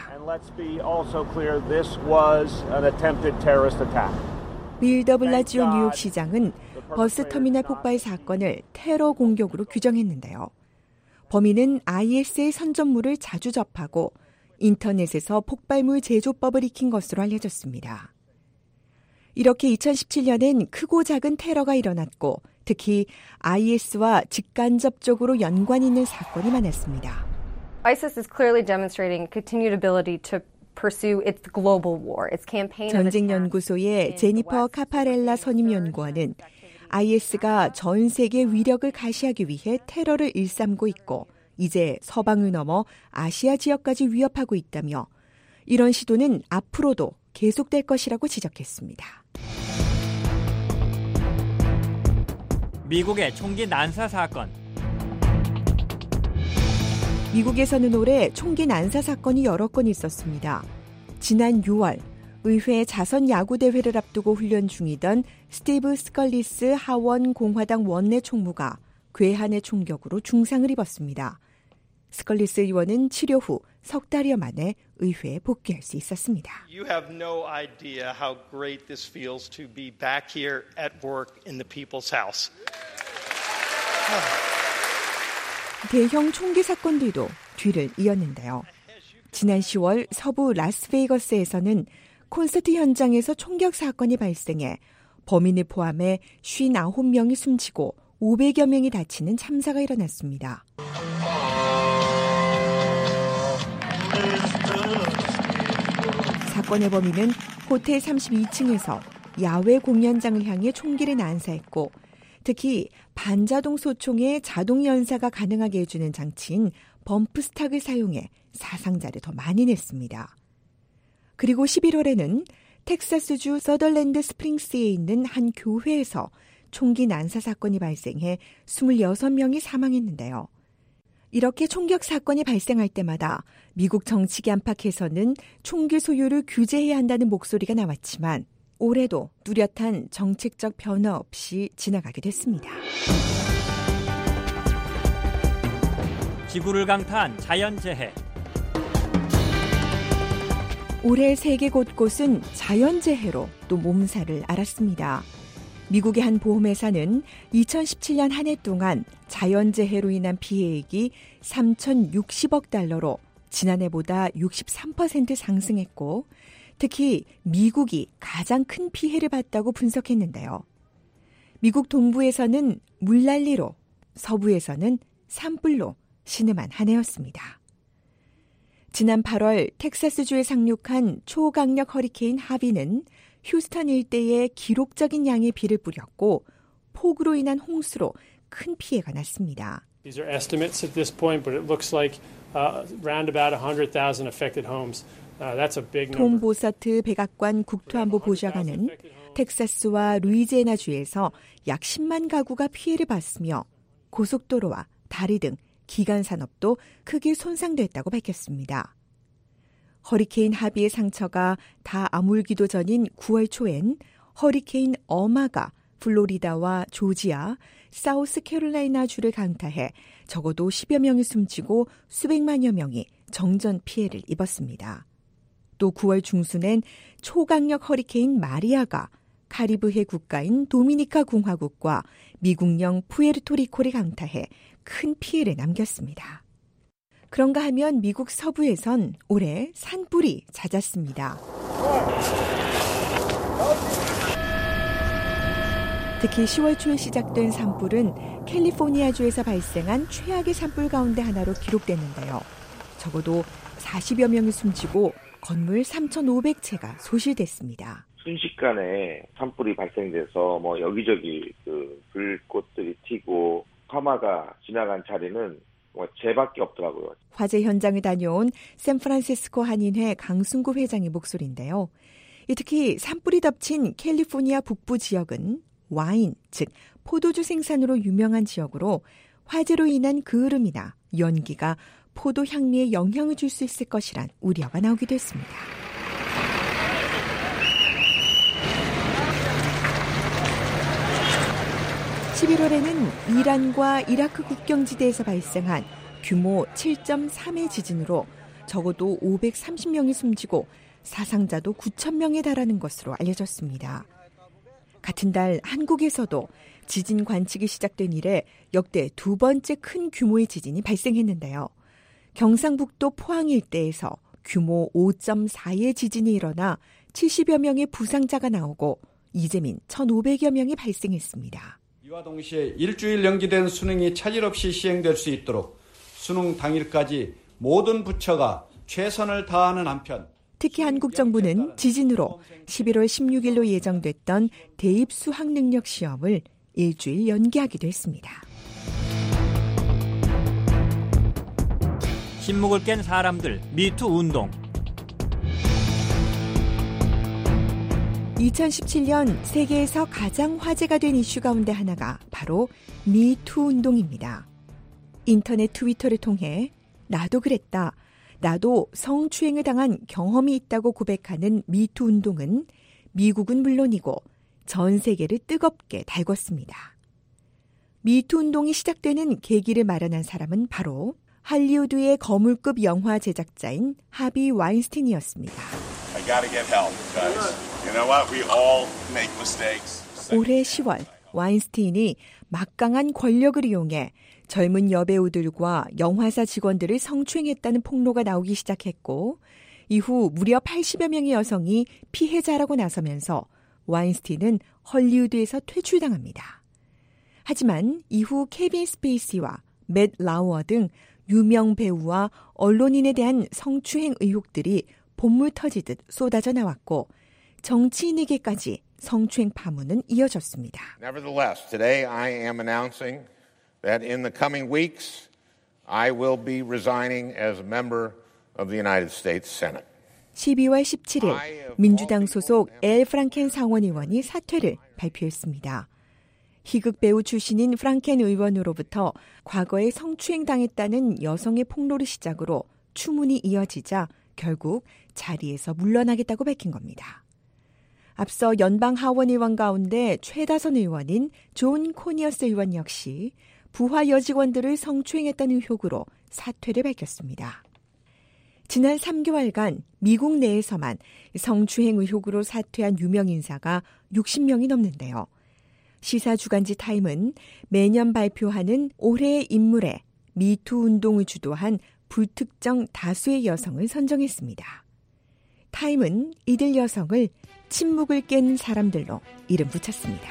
빌 더 블라지오 뉴욕시장은 버스터미널 폭발 사건을 테러 공격으로 규정했는데요. 범인은 IS의 선전물을 자주 접하고 인터넷에서 폭발물 제조법을 익힌 것으로 알려졌습니다. 이렇게 2017년엔 크고 작은 테러가 일어났고 특히 IS와 직간접적으로 연관 있는 사건이 많았습니다. ISIS is clearly demonstrating continued ability to pursue its global war. Its campaign 전쟁연구소의 제니퍼 카파렐라 선임연구원은 IS가 전 세계 위력을 가시하기 위해 테러를 일삼고 있고 이제 서방을 넘어 아시아 지역까지 위협하고 있다며 이런 시도는 앞으로도 계속될 것이라고 지적했습니다. 미국의 총기 난사 사건. 미국에서는 올해 총기 난사 사건이 여러 건 있었습니다. 지난 6월 의회 자선 야구 대회를 앞두고 훈련 중이던 스티브 스컬리스 하원 공화당 원내 총무가 괴한의 총격으로 중상을 입었습니다. 스컬리스 의원은 치료 후 석 달여 만에 의회에 복귀할 수 있었습니다. You have no idea how great this feels to be back here at work in the people's house. 대형 총기 사건들도 뒤를 이었는데요. 지난 10월 서부 라스베이거스에서는 콘서트 현장에서 총격 사건이 발생해 범인을 포함해 59명이 숨지고 500여 명이 다치는 참사가 일어났습니다. 사건의 범인은 호텔 32층에서 야외 공연장을 향해 총기를 난사했고 특히 반자동 소총의 자동 연사가 가능하게 해주는 장치인 범프스탁을 사용해 사상자를 더 많이 냈습니다. 그리고 11월에는 텍사스주 서덜랜드 스프링스에 있는 한 교회에서 총기 난사 사건이 발생해 26명이 사망했는데요. 이렇게 총격 사건이 발생할 때마다 미국 정치계 안팎에서는 총기 소유를 규제해야 한다는 목소리가 나왔지만 올해도 뚜렷한 정책적 변화 없이 지나가게 됐습니다. 지구를 강타한 자연재해. 올해 세계 곳곳은 자연재해로 또 몸살을 앓았습니다. 미국의 한 보험회사는 2017년 한 해 동안 자연재해로 인한 피해액이 3,060억 달러로 지난해보다 63% 상승했고 특히 미국이 가장 큰 피해를 봤다고 분석했는데요. 미국 동부에서는 물난리로, 서부에서는 산불로 신음한 한 해였습니다. 지난 8월 텍사스주에 상륙한 초강력 허리케인 하비는 휴스턴 일대에 기록적인 양의 비를 뿌렸고 폭우로 인한 홍수로 큰 피해가 났습니다. These are estimates at this point, but it looks like round about 100,000 affected homes. That's a big number. 톰 보서트 백악관 국토안보 보좌관은 텍사스와 루이지애나주에서 약 10만 가구가 피해를 봤으며 고속도로와 다리 등 기간 산업도 크게 손상됐다고 밝혔습니다. 허리케인 하비의 상처가 다 아물기도 전인 9월 초엔 허리케인 어마가 플로리다와 조지아, 사우스캐롤라이나주를 강타해 적어도 10여 명이 숨지고 수백만여 명이 정전 피해를 입었습니다. 또 9월 중순엔 초강력 허리케인 마리아가 카리브해 국가인 도미니카 공화국과 미국령 푸에르토리코를 강타해 큰 피해를 남겼습니다. 그런가 하면 미국 서부에선 올해 산불이 잦았습니다. 특히 10월 초에 시작된 산불은 캘리포니아주에서 발생한 최악의 산불 가운데 하나로 기록됐는데요. 적어도 40여 명이 숨지고 건물 3,500채가 소실됐습니다. 순식간에 산불이 발생돼서 여기저기 불꽃들이 튀고 화마가 지나간 자리는 제밖에 없더라고요. 화재 현장을 다녀온 샌프란시스코 한인회 강순구 회장의 목소리인데요. 특히 산불이 덮친 캘리포니아 북부 지역은 와인, 즉 포도주 생산으로 유명한 지역으로 화재로 인한 그을음이나 연기가 포도 향미에 영향을 줄 수 있을 것이란 우려가 나오기도 했습니다. (11월에는) 이란과 이라크 국경지대에서 발생한 규모 7.3의 지진으로 적어도 530명이 숨지고 사상자도 9,000명에 달하는 것으로 알려졌습니다. 같은 달 한국에서도 지진 관측이 시작된 이래 역대 두 번째 큰 규모의 지진이 발생했는데요. 경상북도 포항 일대에서 규모 5.4의 지진이 일어나 70여 명의 부상자가 나오고 이재민 1,500여 명이 발생했습니다. 이와 동시에 일주일 연기된 수능이 차질 없이 시행될 수 있도록 수능 당일까지 모든 부처가 최선을 다하는 한편 특히 한국 정부는 지진으로 11월 16일로 예정됐던 대입 수학 능력 시험을 일주일 연기하기도 했습니다. 침묵을 깬 사람들, 미투 운동. 2017년 세계에서 가장 화제가 된 이슈 가운데 하나가 바로 미투 운동입니다. 인터넷 트위터를 통해 나도 그랬다, 나도 성추행을 당한 경험이 있다고 고백하는 미투 운동은 미국은 물론이고 전 세계를 뜨겁게 달궜습니다. 미투 운동이 시작되는 계기를 마련한 사람은 바로 할리우드의 거물급 영화 제작자인 하비 와인스틴이었습니다. 올해 10월 와인스틴이 막강한 권력을 이용해 젊은 여배우들과 영화사 직원들을 성추행했다는 폭로가 나오기 시작했고 이후 무려 80여 명의 여성이 피해자라고 나서면서 와인스틴은 헐리우드에서 퇴출당합니다. 하지만 이후 케빈 스페이시와 맷 라우어 등 유명 배우와 언론인에 대한 성추행 의혹들이 본물 터지듯 쏟아져 나왔고 정치인에게까지 성추행 파문은 이어졌습니다. Nevertheless, today I am announcing that in the coming weeks I will be resigning as a member of the United States Senate. 12월 17일 민주당 소속 엘 프랑켄 상원의원이 사퇴를 발표했습니다. 희극 배우 출신인 프랑켄 의원으로부터 과거에 성추행당했다는 여성의 폭로를 시작으로 추문이 이어지자 결국 자리에서 물러나겠다고 밝힌 겁니다. 앞서 연방 하원 의원 가운데 최다선 의원인 존 코니어스 의원 역시 부하 여직원들을 성추행했다는 의혹으로 사퇴를 밝혔습니다. 지난 3개월간 미국 내에서만 성추행 의혹으로 사퇴한 유명 인사가 60명이 넘는데요. 시사 주간지 타임은 매년 발표하는 올해의 인물에 미투 운동을 주도한 불특정 다수의 여성을 선정했습니다. 타임은 이들 여성을 침묵을 깬 사람들로 이름 붙였습니다.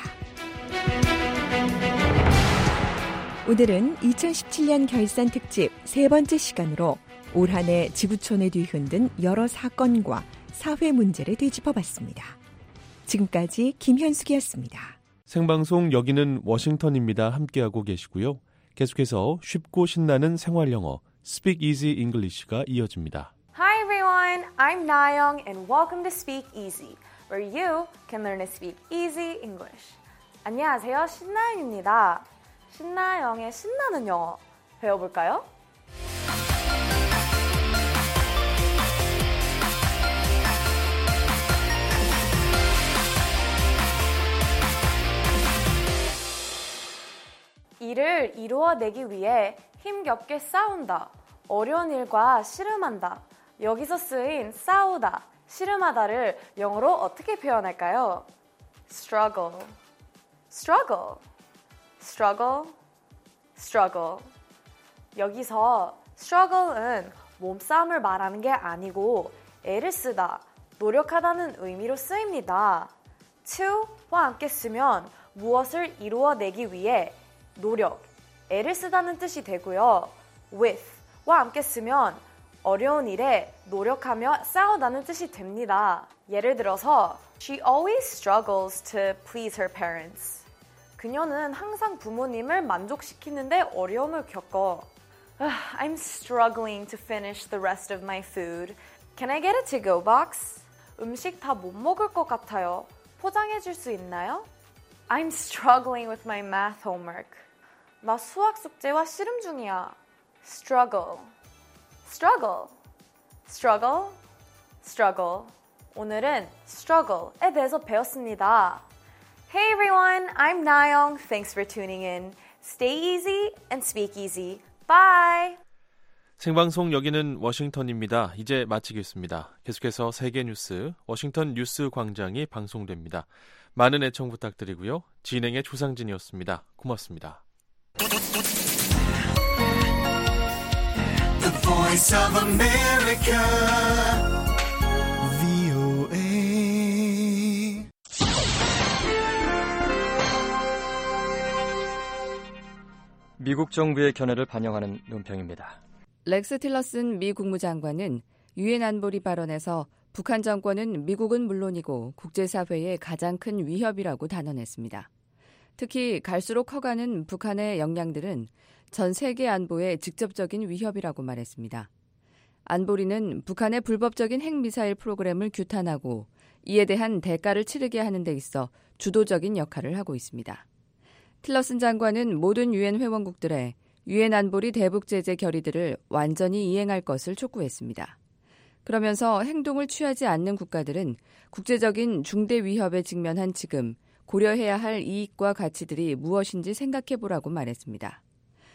오늘은 2017년 결산 특집 세 번째 시간으로 올 한 해 지구촌을 뒤흔든 여러 사건과 사회 문제를 되짚어봤습니다. 지금까지 김현숙이었습니다. 생방송 여기는 워싱턴입니다. 함께하고 계시고요. 계속해서 쉽고 신나는 생활영어 Speak Easy English가 이어집니다. Hi everyone, I'm Nayoung and welcome to Speak Easy, where you can learn to speak easy English. 안녕하세요, 신나영입니다. 신나영의 신나는 영어 배워볼까요? 일을 이루어내기 위해 힘겹게 싸운다, 어려운 일과 씨름한다. 여기서 쓰인 싸우다, 씨름하다를 영어로 어떻게 표현할까요? struggle, struggle, struggle, struggle. 여기서 struggle은 몸싸움을 말하는 게 아니고 애를 쓰다, 노력하다는 의미로 쓰입니다. to와 함께 쓰면 무엇을 이루어내기 위해 노력, 애를 쓰다는 뜻이 되고요. with와 함께 쓰면 어려운 일에 노력하며 싸우다는 뜻이 됩니다. 예를 들어서 She always struggles to please her parents. 그녀는 항상 부모님을 만족시키는데 어려움을 겪어. I'm struggling to finish the rest of my food. Can I get a to-go box? 음식 다 못 먹을 것 같아요. 포장해 줄 수 있나요? I'm struggling with my math homework. 나 수학 숙제와 씨름 중이야. struggle, struggle, struggle, struggle. 오늘은 struggle에 대해서 배웠습니다. Hey everyone, I'm Nayoung. Thanks for tuning in. Stay easy and speak easy. Bye! 생방송 여기는 워싱턴입니다. 이제 마치겠습니다. 계속해서 세계 뉴스, 워싱턴 뉴스 광장이 방송됩니다. 많은 애청 부탁드리고요. 진행의 조상진이었습니다. 고맙습니다. The Voice of America, VOA. 미국 정부의 견해를 반영하는 논평입니다. 렉스 틸러슨 미 국무장관은 유엔 안보리 발언에서 북한 정권은 미국은 물론이고 국제사회의 가장 큰 위협이라고 단언했습니다. 특히 갈수록 커가는 북한의 역량들은 전 세계 안보에 직접적인 위협이라고 말했습니다. 안보리는 북한의 불법적인 핵미사일 프로그램을 규탄하고 이에 대한 대가를 치르게 하는 데 있어 주도적인 역할을 하고 있습니다. 틸러슨 장관은 모든 유엔 회원국들의 유엔 안보리 대북 제재 결의들을 완전히 이행할 것을 촉구했습니다. 그러면서 행동을 취하지 않는 국가들은 국제적인 중대 위협에 직면한 지금 고려해야 할 이익과 가치들이 무엇인지 생각해보라고 말했습니다.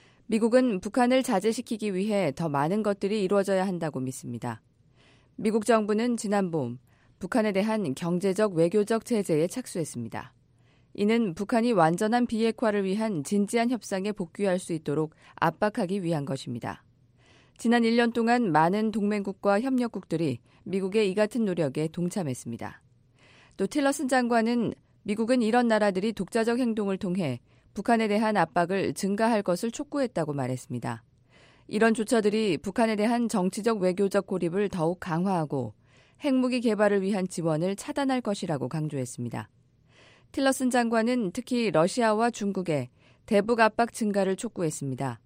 미국은 북한을 자제시키기 위해 더 많은 것들이 이루어져야 한다고 믿습니다. 미국 정부는 지난 봄 북한에 대한 경제적 외교적 제재에 착수했습니다. 이는 북한이 완전한 비핵화를 위한 진지한 협상에 복귀할 수 있도록 압박하기 위한 것입니다. 지난 1년 동안 많은 동맹국과 협력국들이 미국의 이 같은 노력에 동참했습니다. 또 틸러슨 장관은 미국은 이런 나라들이 독자적 행동을 통해 북한에 대한 압박을 증가할 것을 촉구했다고 말했습니다. 이런 조처들이 북한에 대한 정치적 외교적 고립을 더욱 강화하고 핵무기 개발을 위한 지원을 차단할 것이라고 강조했습니다. 틸러슨 장관은 특히 러시아와 중국의 대북 압박 증가를 촉구했습니다.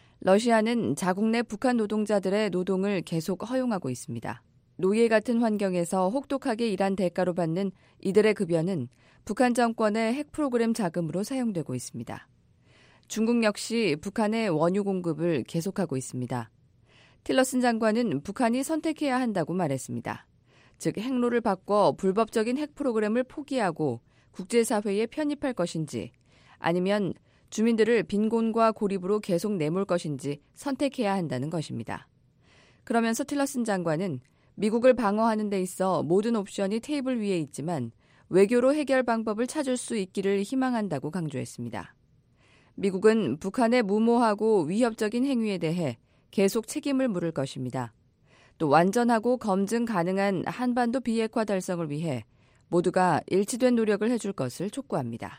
러시아는 자국 내 북한 노동자들의 노동을 계속 허용하고 있습니다. 노예 같은 환경에서 혹독하게 일한 대가로 받는 이들의 급여는 북한 정권의 핵 프로그램 자금으로 사용되고 있습니다. 중국 역시 북한의 원유 공급을 계속하고 있습니다. 틸러슨 장관은 북한이 선택해야 한다고 말했습니다. 즉 핵로를 바꿔 불법적인 핵 프로그램을 포기하고 국제사회에 편입할 것인지 아니면 주민들을 빈곤과 고립으로 계속 내몰 것인지 선택해야 한다는 것입니다. 그러면서 틸러슨 장관은 미국을 방어하는 데 있어 모든 옵션이 테이블 위에 있지만 외교로 해결 방법을 찾을 수 있기를 희망한다고 강조했습니다. 미국은 북한의 무모하고 위협적인 행위에 대해 계속 책임을 물을 것입니다. 또 완전하고 검증 가능한 한반도 비핵화 달성을 위해 모두가 일치된 노력을 해줄 것을 촉구합니다.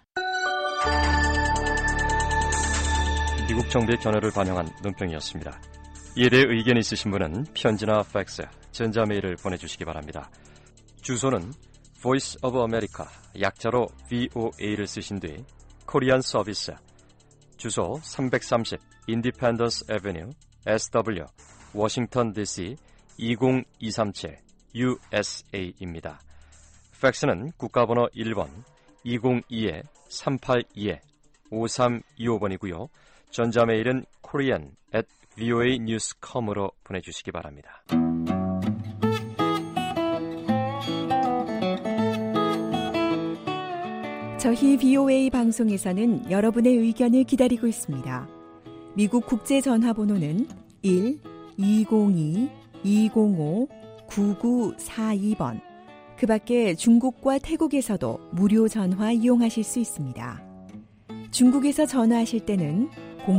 미국 정부의 견해를 반영한 논평이었습니다. 이에 대해 의견이 있으신 분은 편지나 팩스, 전자메일을 보내주시기 바랍니다. 주소는 Voice of America, 약자로 VOA를 쓰신 뒤 코리안 서비스, 주소 330 Independence Avenue, SW, 워싱턴 DC 20237 USA입니다. 팩스는 국가번호 1번 202-382-5325번이고요. 전자메일은 korean@voanews.com으로 보내주시기 바랍니다. 저희 VOA 방송에서는 여러분의 의견을 기다리고 있습니다. 미국 국제전화번호는 1-202-205-9942번. 그 밖에 중국과 태국에서도 무료 전화 이용하실 수 있습니다. 중국에서 전화하실 때는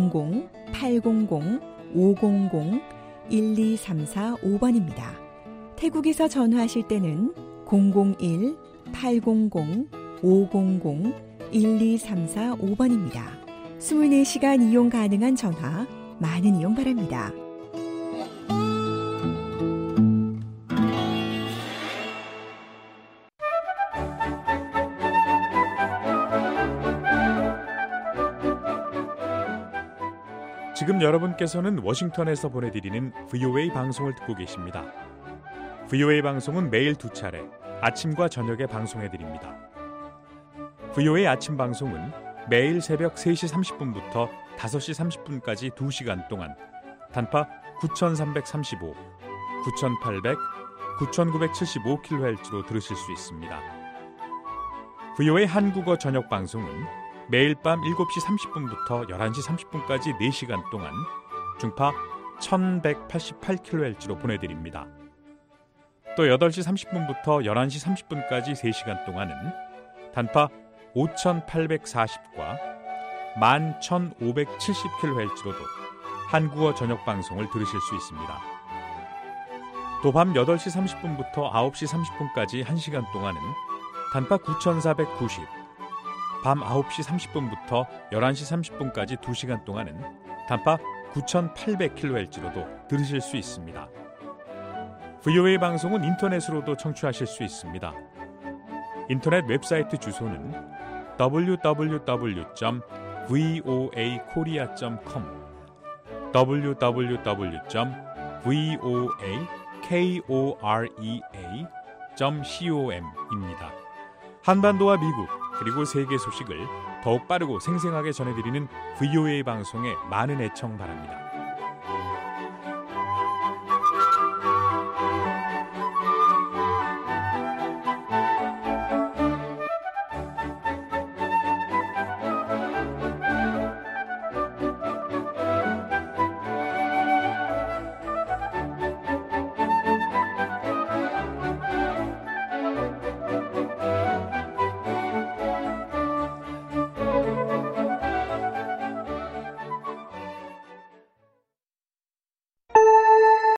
00-800-500-1234-5번입니다. 태국에서 전화하실 때는 001-800-500-1234-5번입니다. 24시간 이용 가능한 전화, 많은 이용 바랍니다. 지금 여러분께서는 워싱턴에서 보내드리는 VOA 방송을 듣고 계십니다. VOA 방송은 매일 2차례 아침과 저녁에 방송해드립니다. VOA 아침 방송은 매일 새벽 3시 30분부터 5시 30분까지 2시간 동안 단파 9335, 9800, 9975kHz로 들으실 수 있습니다. VOA 한국어 저녁 방송은 매일 밤 7시 30분부터 11시 30분까지 4시간 동안 중파 1188kHz로 보내드립니다. 또 8시 30분부터 11시 30분까지 3시간 동안은 단파 5840과 11570kHz로도 한국어 저녁 방송을 들으실 수 있습니다. 또 밤 8시 30분부터 9시 30분까지 1시간 동안은 단파 9490, 밤 9시 30분부터 11시 30분까지 2시간 동안은 단파 9800kHz로도 들으실 수 있습니다. VOA 방송은 인터넷으로도 청취하실 수 있습니다. 인터넷 웹사이트 주소는 www.voakorea.com www.voakorea.com입니다. 한반도와 미국 그리고 세계 소식을 더욱 빠르고 생생하게 전해드리는 VOA 방송에 많은 애청 바랍니다.